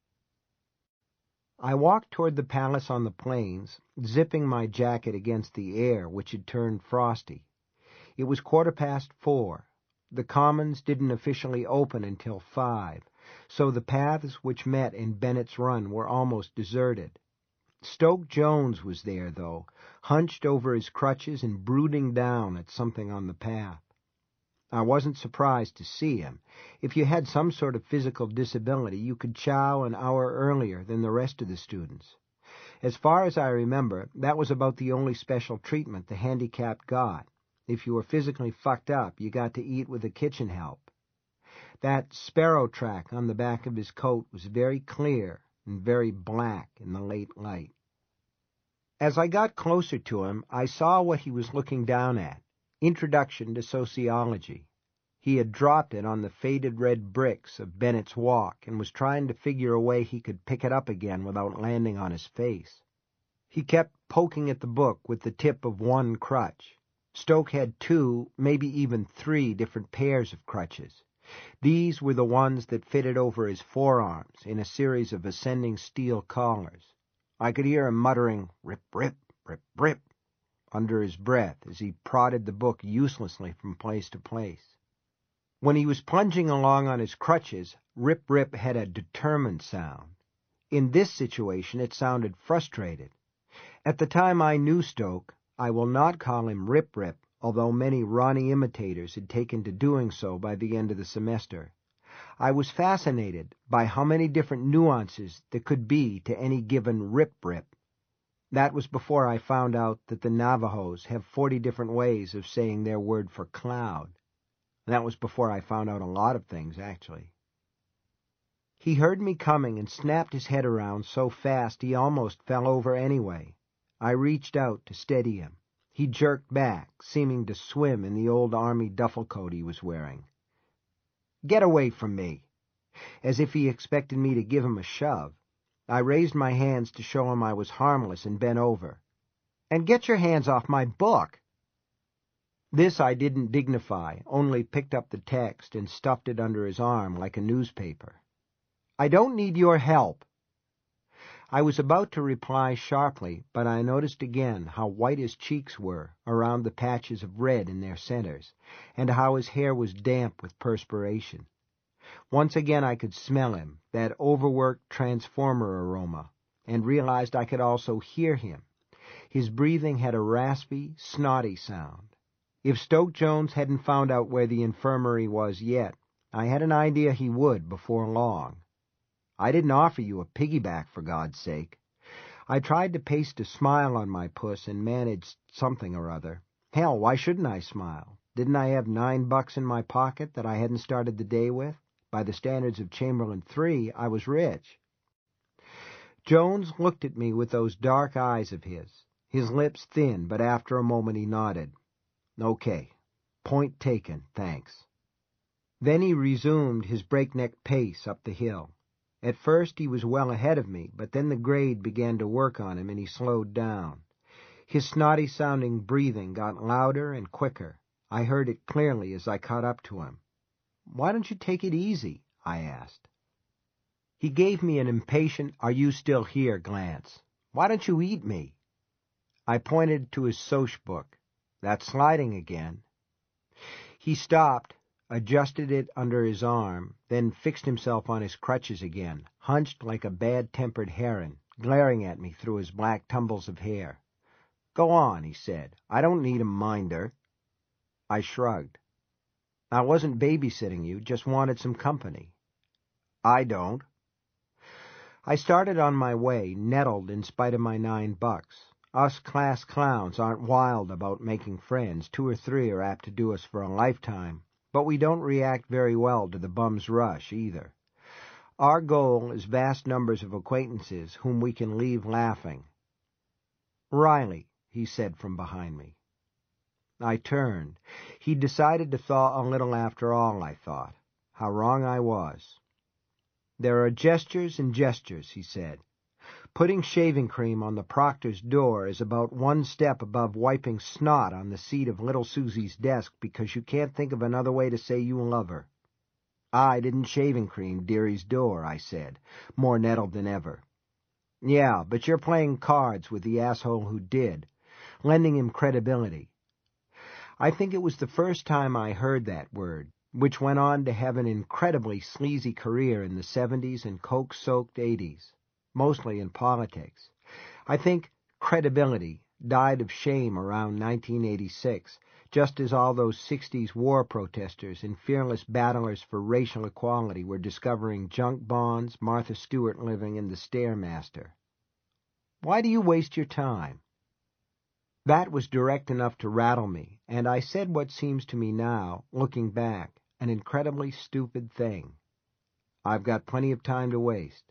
I walked toward the palace on the plains, zipping my jacket against the air, which had turned frosty. It was 4:15. The Commons didn't officially open until 5. So the paths which met in Bennett's Run were almost deserted. Stoke Jones was there, though, hunched over his crutches and brooding down at something on the path. I wasn't surprised to see him. If you had some sort of physical disability, you could chow an hour earlier than the rest of the students. As far as I remember, that was about the only special treatment the handicapped got. If you were physically fucked up, you got to eat with the kitchen help. That sparrow track on the back of his coat was very clear and very black in the late light. As I got closer to him, I saw what he was looking down at, Introduction to Sociology. He had dropped it on the faded red bricks of Bennett's Walk and was trying to figure a way he could pick it up again without landing on his face. He kept poking at the book with the tip of one crutch. Stoke had 2, maybe even 3 different pairs of crutches. These were the ones that fitted over his forearms in a series of ascending steel collars. I could hear him muttering, "Rip, rip, rip, rip," under his breath as he prodded the book uselessly from place to place. When he was plunging along on his crutches, rip, rip had a determined sound. In this situation, it sounded frustrated. At the time I knew Stoke, I will not call him Rip Rip, although many Ronnie imitators had taken to doing so by the end of the semester. I was fascinated by how many different nuances there could be to any given Rip Rip. That was before I found out that the Navajos have 40 different ways of saying their word for cloud. That was before I found out a lot of things, actually. He heard me coming and snapped his head around so fast he almost fell over anyway. I reached out to steady him. He jerked back, seeming to swim in the old army duffel coat he was wearing. "Get away from me," as if he expected me to give him a shove. I raised my hands to show him I was harmless and bent over. "And get your hands off my book!" This I didn't dignify, only picked up the text and stuffed it under his arm like a newspaper. "I don't need your help." I was about to reply sharply, but I noticed again how white his cheeks were around the patches of red in their centers, and how his hair was damp with perspiration. Once again I could smell him, that overworked transformer aroma, and realized I could also hear him. His breathing had a raspy, snotty sound. If Stoke Jones hadn't found out where the infirmary was yet, I had an idea he would before long. "I didn't offer you a piggyback, for God's sake." I tried to paste a smile on my puss and managed something or other. Hell, why shouldn't I smile? Didn't I have $9 in my pocket that I hadn't started the day with? By the standards of Chamberlain III, I was rich. Jones looked at me with those dark eyes of his lips thin, but after a moment he nodded. "Okay. Point taken, thanks." Then he resumed his breakneck pace up the hill. At first he was well ahead of me, but then the grade began to work on him and he slowed down. His snotty-sounding breathing got louder and quicker. I heard it clearly as I caught up to him. "Why don't you take it easy?" I asked. He gave me an impatient "are-you-still-here" glance. "Why don't you eat me?" I pointed to his Soch book. "That's sliding again." He stopped, adjusted it under his arm, then fixed himself on his crutches again, hunched like a bad-tempered heron, glaring at me through his black tumbles of hair. "Go on," he said. "I don't need a minder." I shrugged. "I wasn't babysitting you, just wanted some company." "I don't." I started on my way, nettled in spite of my $9. Us class clowns aren't wild about making friends. 2 or 3 are apt to do us for a lifetime. But we don't react very well to the bum's rush, either. Our goal is vast numbers of acquaintances whom we can leave laughing. "Riley," he said from behind me. I turned. He'd decided to thaw a little after all, I thought. How wrong I was. "There are gestures and gestures," he said. "Putting shaving cream on the proctor's door is about 1 step above wiping snot on the seat of little Susie's desk because you can't think of another way to say you love her." "I didn't shaving cream dearie's door," I said, more nettled than ever. "Yeah, but you're playing cards with the asshole who did, lending him credibility." I think it was the first time I heard that word, which went on to have an incredibly sleazy career in the 70s and coke-soaked 80s. Mostly in politics. I think credibility died of shame around 1986, just as all those 60s war protesters and fearless battlers for racial equality were discovering junk bonds, Martha Stewart living, and the Stairmaster. "Why do you waste your time?" That was direct enough to rattle me, and I said what seems to me now, looking back, an incredibly stupid thing. "I've got plenty of time to waste."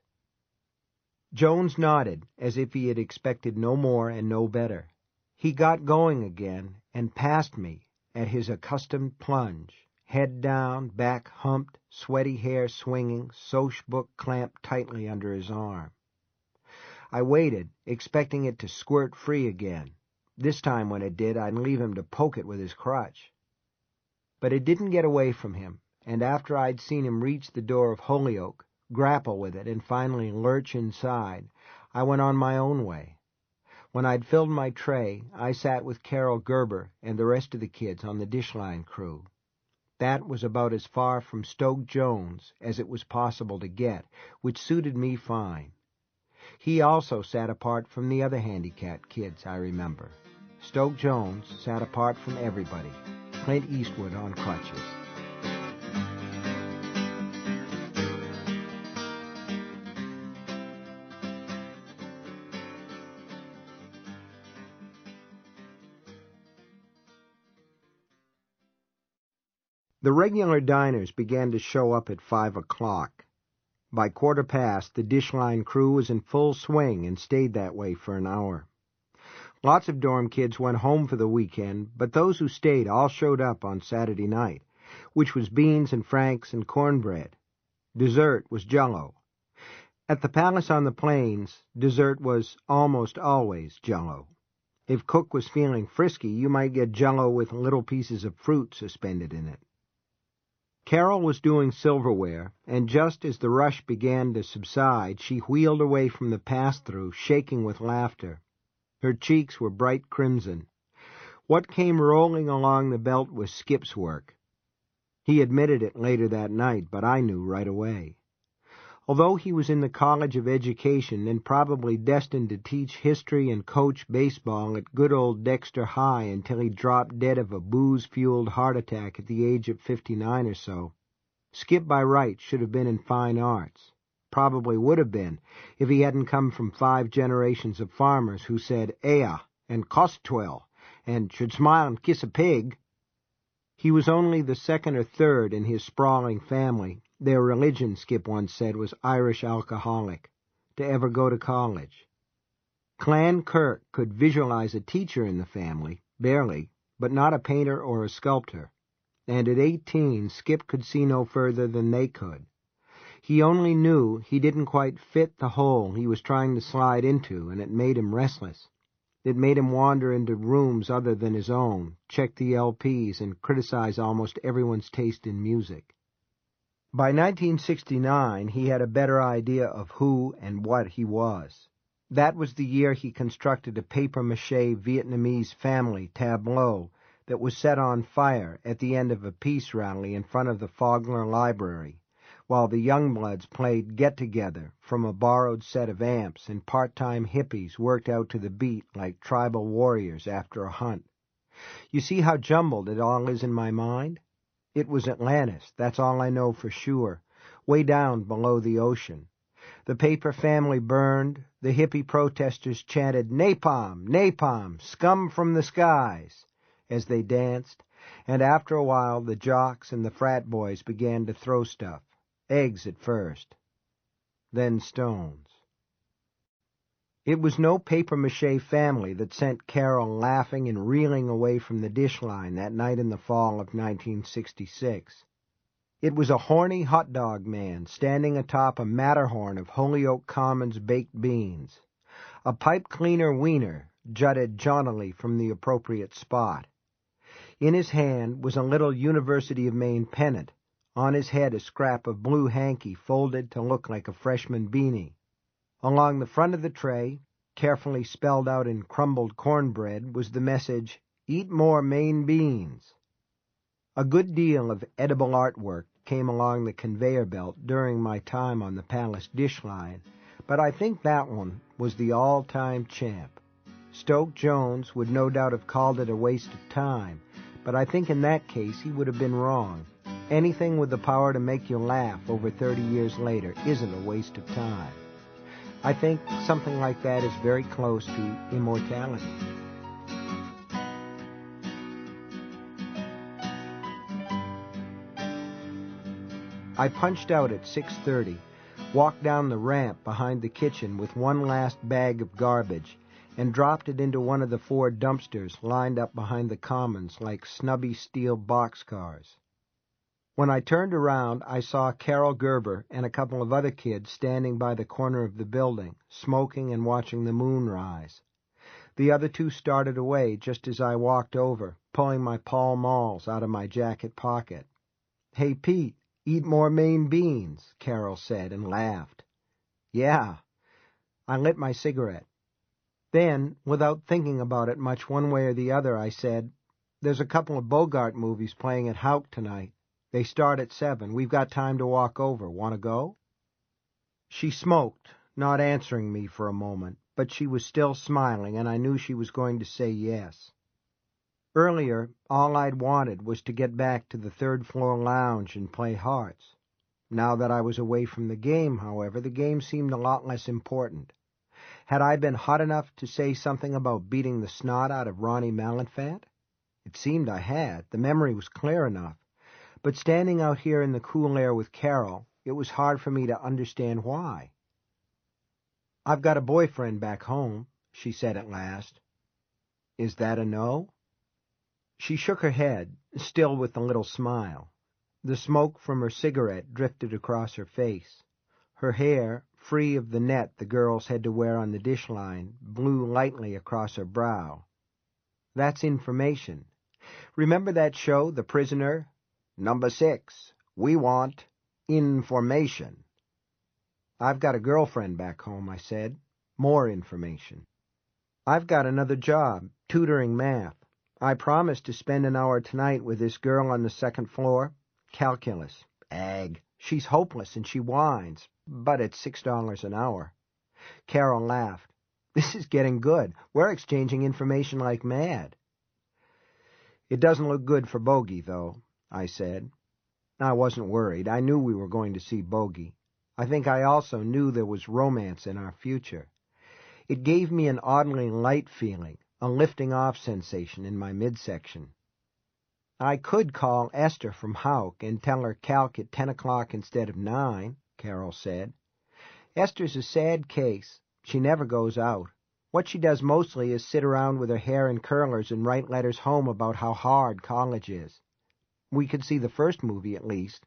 Jones nodded, as if he had expected no more and no better. He got going again, and passed me at his accustomed plunge, head down, back humped, sweaty hair swinging, Soch book clamped tightly under his arm. I waited, expecting it to squirt free again. This time when it did, I'd leave him to poke it with his crutch. But it didn't get away from him, and after I'd seen him reach the door of Holyoke, grapple with it, and finally lurch inside, I went on my own way. When I'd filled my tray, I sat with Carol Gerber and the rest of the kids on the Dishline crew. That was about as far from Stoke Jones as it was possible to get, which suited me fine. He also sat apart from the other handicapped kids, I remember. Stoke Jones sat apart from everybody. Clint Eastwood on crutches. The regular diners began to show up at 5 o'clock. By 1:15, the Dishline crew was in full swing and stayed that way for an hour. Lots of dorm kids went home for the weekend, but those who stayed all showed up on Saturday night, which was beans and franks and cornbread. Dessert was Jell-O. At the Palace on the Plains, dessert was almost always Jell-O. If Cook was feeling frisky, you might get Jell-O with little pieces of fruit suspended in it. Carol was doing silverware, and just as the rush began to subside, she wheeled away from the pass-through, shaking with laughter. Her cheeks were bright crimson. What came rolling along the belt was Skip's work. He admitted it later that night, but I knew right away. Although he was in the College of Education and probably destined to teach history and coach baseball at good old Dexter High until he dropped dead of a booze-fueled heart attack at the age of 59 or so, Skip by right should have been in fine arts. Probably would have been if he hadn't come from 5 generations of farmers who said "ea" and "costwell" and should smile and kiss a pig. He was only the second or third in his sprawling family. Their religion, Skip once said, was Irish alcoholic, to ever go to college. Clan Kirk could visualize a teacher in the family, barely, but not a painter or a sculptor. And at 18, Skip could see no further than they could. He only knew he didn't quite fit the hole he was trying to slide into, and it made him restless. It made him wander into rooms other than his own, check the LPs, and criticize almost everyone's taste in music. By 1969, he had a better idea of who and what he was. That was the year he constructed a papier-mâché Vietnamese family tableau that was set on fire at the end of a peace rally in front of the Faulkner Library, while the Youngbloods played Get Together from a borrowed set of amps and part-time hippies worked out to the beat like tribal warriors after a hunt. You see how jumbled it all is in my mind? It was Atlantis, that's all I know for sure, way down below the ocean. The paper family burned, the hippie protesters chanted, "Napalm, napalm, scum from the skies," as they danced, and after a while the jocks and the frat boys began to throw stuff, eggs at first, then stones. It was no papier-mâché family that sent Carol laughing and reeling away from the dish line that night in the fall of 1966. It was a horny hot dog man standing atop a Matterhorn of Holyoke Commons baked beans. A pipe cleaner wiener jutted jauntily from the appropriate spot. In his hand was a little University of Maine pennant, on his head a scrap of blue hanky folded to look like a freshman beanie. Along the front of the tray, carefully spelled out in crumbled cornbread, was the message, "Eat more Maine beans." A good deal of edible artwork came along the conveyor belt during my time on the Palace dish line, but I think that one was the all-time champ. Stoke Jones would no doubt have called it a waste of time, but I think in that case he would have been wrong. Anything with the power to make you laugh over 30 years later isn't a waste of time. I think something like that is very close to immortality. I punched out at 6:30, walked down the ramp behind the kitchen with one last bag of garbage, and dropped it into one of the 4 dumpsters lined up behind the commons like snubby steel boxcars. When I turned around, I saw Carol Gerber and a couple of other kids standing by the corner of the building, smoking and watching the moon rise. The other 2 started away just as I walked over, pulling my Pall Malls out of my jacket pocket. "Hey, Pete, eat more Maine beans," Carol said and laughed. "Yeah." I lit my cigarette. Then, without thinking about it much one way or the other, I said, "There's a couple of Bogart movies playing at Houck tonight. They start at 7. We've got time to walk over. Want to go?" She smoked, not answering me for a moment, but she was still smiling, and I knew she was going to say yes. Earlier, all I'd wanted was to get back to the 3rd-floor lounge and play hearts. Now that I was away from the game, however, the game seemed a lot less important. Had I been hot enough to say something about beating the snot out of Ronnie Malenfant? It seemed I had. The memory was clear enough. But standing out here in the cool air with Carol, it was hard for me to understand why. "I've got a boyfriend back home," she said at last. "Is that a no?" She shook her head, still with the little smile. The smoke from her cigarette drifted across her face. Her hair, free of the net the girls had to wear on the dish line, blew lightly across her brow. That's information. Remember that show, The Prisoner? Number 6. We want information. I've got a girlfriend back home, I said. More information. I've got another job, tutoring math. I promised to spend an hour tonight with this girl on the second floor. Calculus. Ag. She's hopeless and she whines, but it's $6 an hour. Carol laughed. This is getting good. We're exchanging information like mad. It doesn't look good for Bogey, though, I said. I wasn't worried. I knew we were going to see Bogey. I think I also knew there was romance in our future. It gave me an oddly light feeling, a lifting-off sensation in my midsection. I could call Esther from Houck and tell her calc at 10 o'clock instead of 9, Carol said. Esther's a sad case. She never goes out. What she does mostly is sit around with her hair in curlers and write letters home about how hard college is. We could see the first movie at least.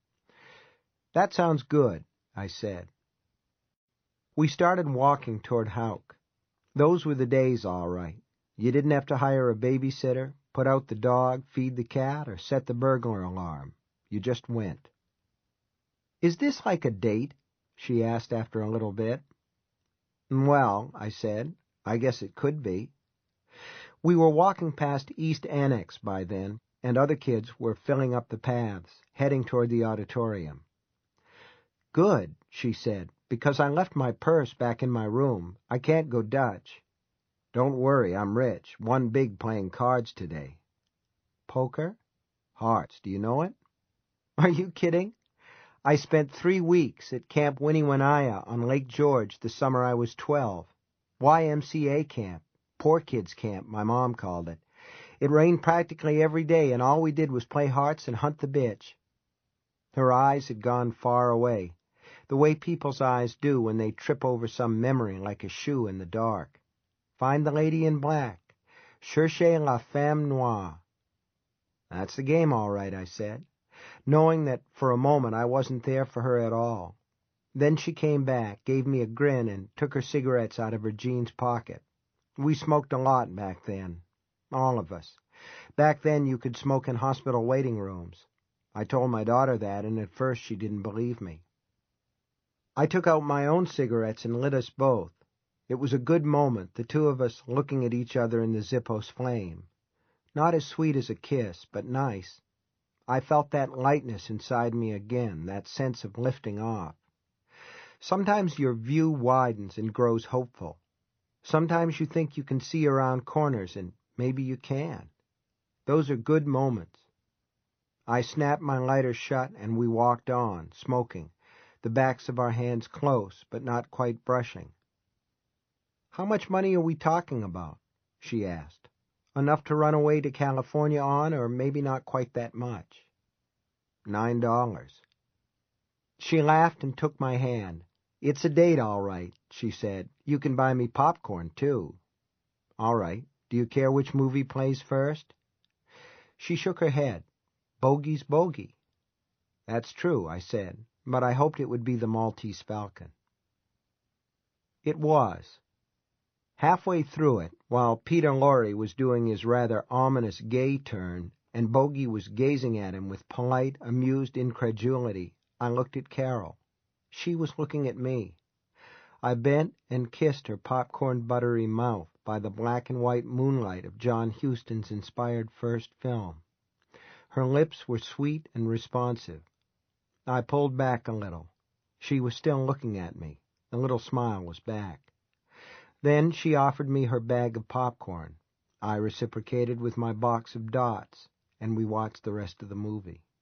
That sounds good, I said. We started walking toward Houck. Those were the days, all right. You didn't have to hire a babysitter, put out the dog, feed the cat, or set the burglar alarm. You just went. Is this like a date? She asked after a little bit. Well, I said, I guess it could be. We were walking past East Annex by then, and other kids were filling up the paths, heading toward the auditorium. Good, she said, because I left my purse back in my room. I can't go Dutch. Don't worry, I'm rich. Won big playing cards today. Poker? Hearts, do you know it? Are you kidding? I spent 3 weeks at Camp Winnie-Wenaya on Lake George the summer I was 12. YMCA camp. Poor kids camp, my mom called it. It rained practically every day, and all we did was play hearts and hunt the bitch. Her eyes had gone far away, the way people's eyes do when they trip over some memory like a shoe in the dark. Find the lady in black. Cherchez la femme noire. That's the game, all right, I said, knowing that for a moment I wasn't there for her at all. Then she came back, gave me a grin, and took her cigarettes out of her jeans pocket. We smoked a lot back then. All of us. Back then you could smoke in hospital waiting rooms. I told my daughter that, and at first she didn't believe me. I took out my own cigarettes and lit us both. It was a good moment, the two of us looking at each other in the Zippos flame. Not as sweet as a kiss, but nice. I felt that lightness inside me again, that sense of lifting off. Sometimes your view widens and grows hopeful. Sometimes you think you can see around corners, and maybe you can. Those are good moments. I snapped my lighter shut, and we walked on, smoking, the backs of our hands close, but not quite brushing. How much money are we talking about? She asked. Enough to run away to California on, or maybe not quite that much? $9. She laughed and took my hand. It's a date, all right, she said. You can buy me popcorn, too. All right. Do you care which movie plays first? She shook her head. Bogey's Bogey. That's true, I said, but I hoped it would be the Maltese Falcon. It was. Halfway through it, while Peter Lorre was doing his rather ominous gay turn, and Bogey was gazing at him with polite, amused incredulity, I looked at Carol. She was looking at me. I bent and kissed her popcorn-buttery mouth by the black-and-white moonlight of John Huston's inspired first film. Her lips were sweet and responsive. I pulled back a little. She was still looking at me. The little smile was back. Then she offered me her bag of popcorn. I reciprocated with my box of dots, and we watched the rest of the movie.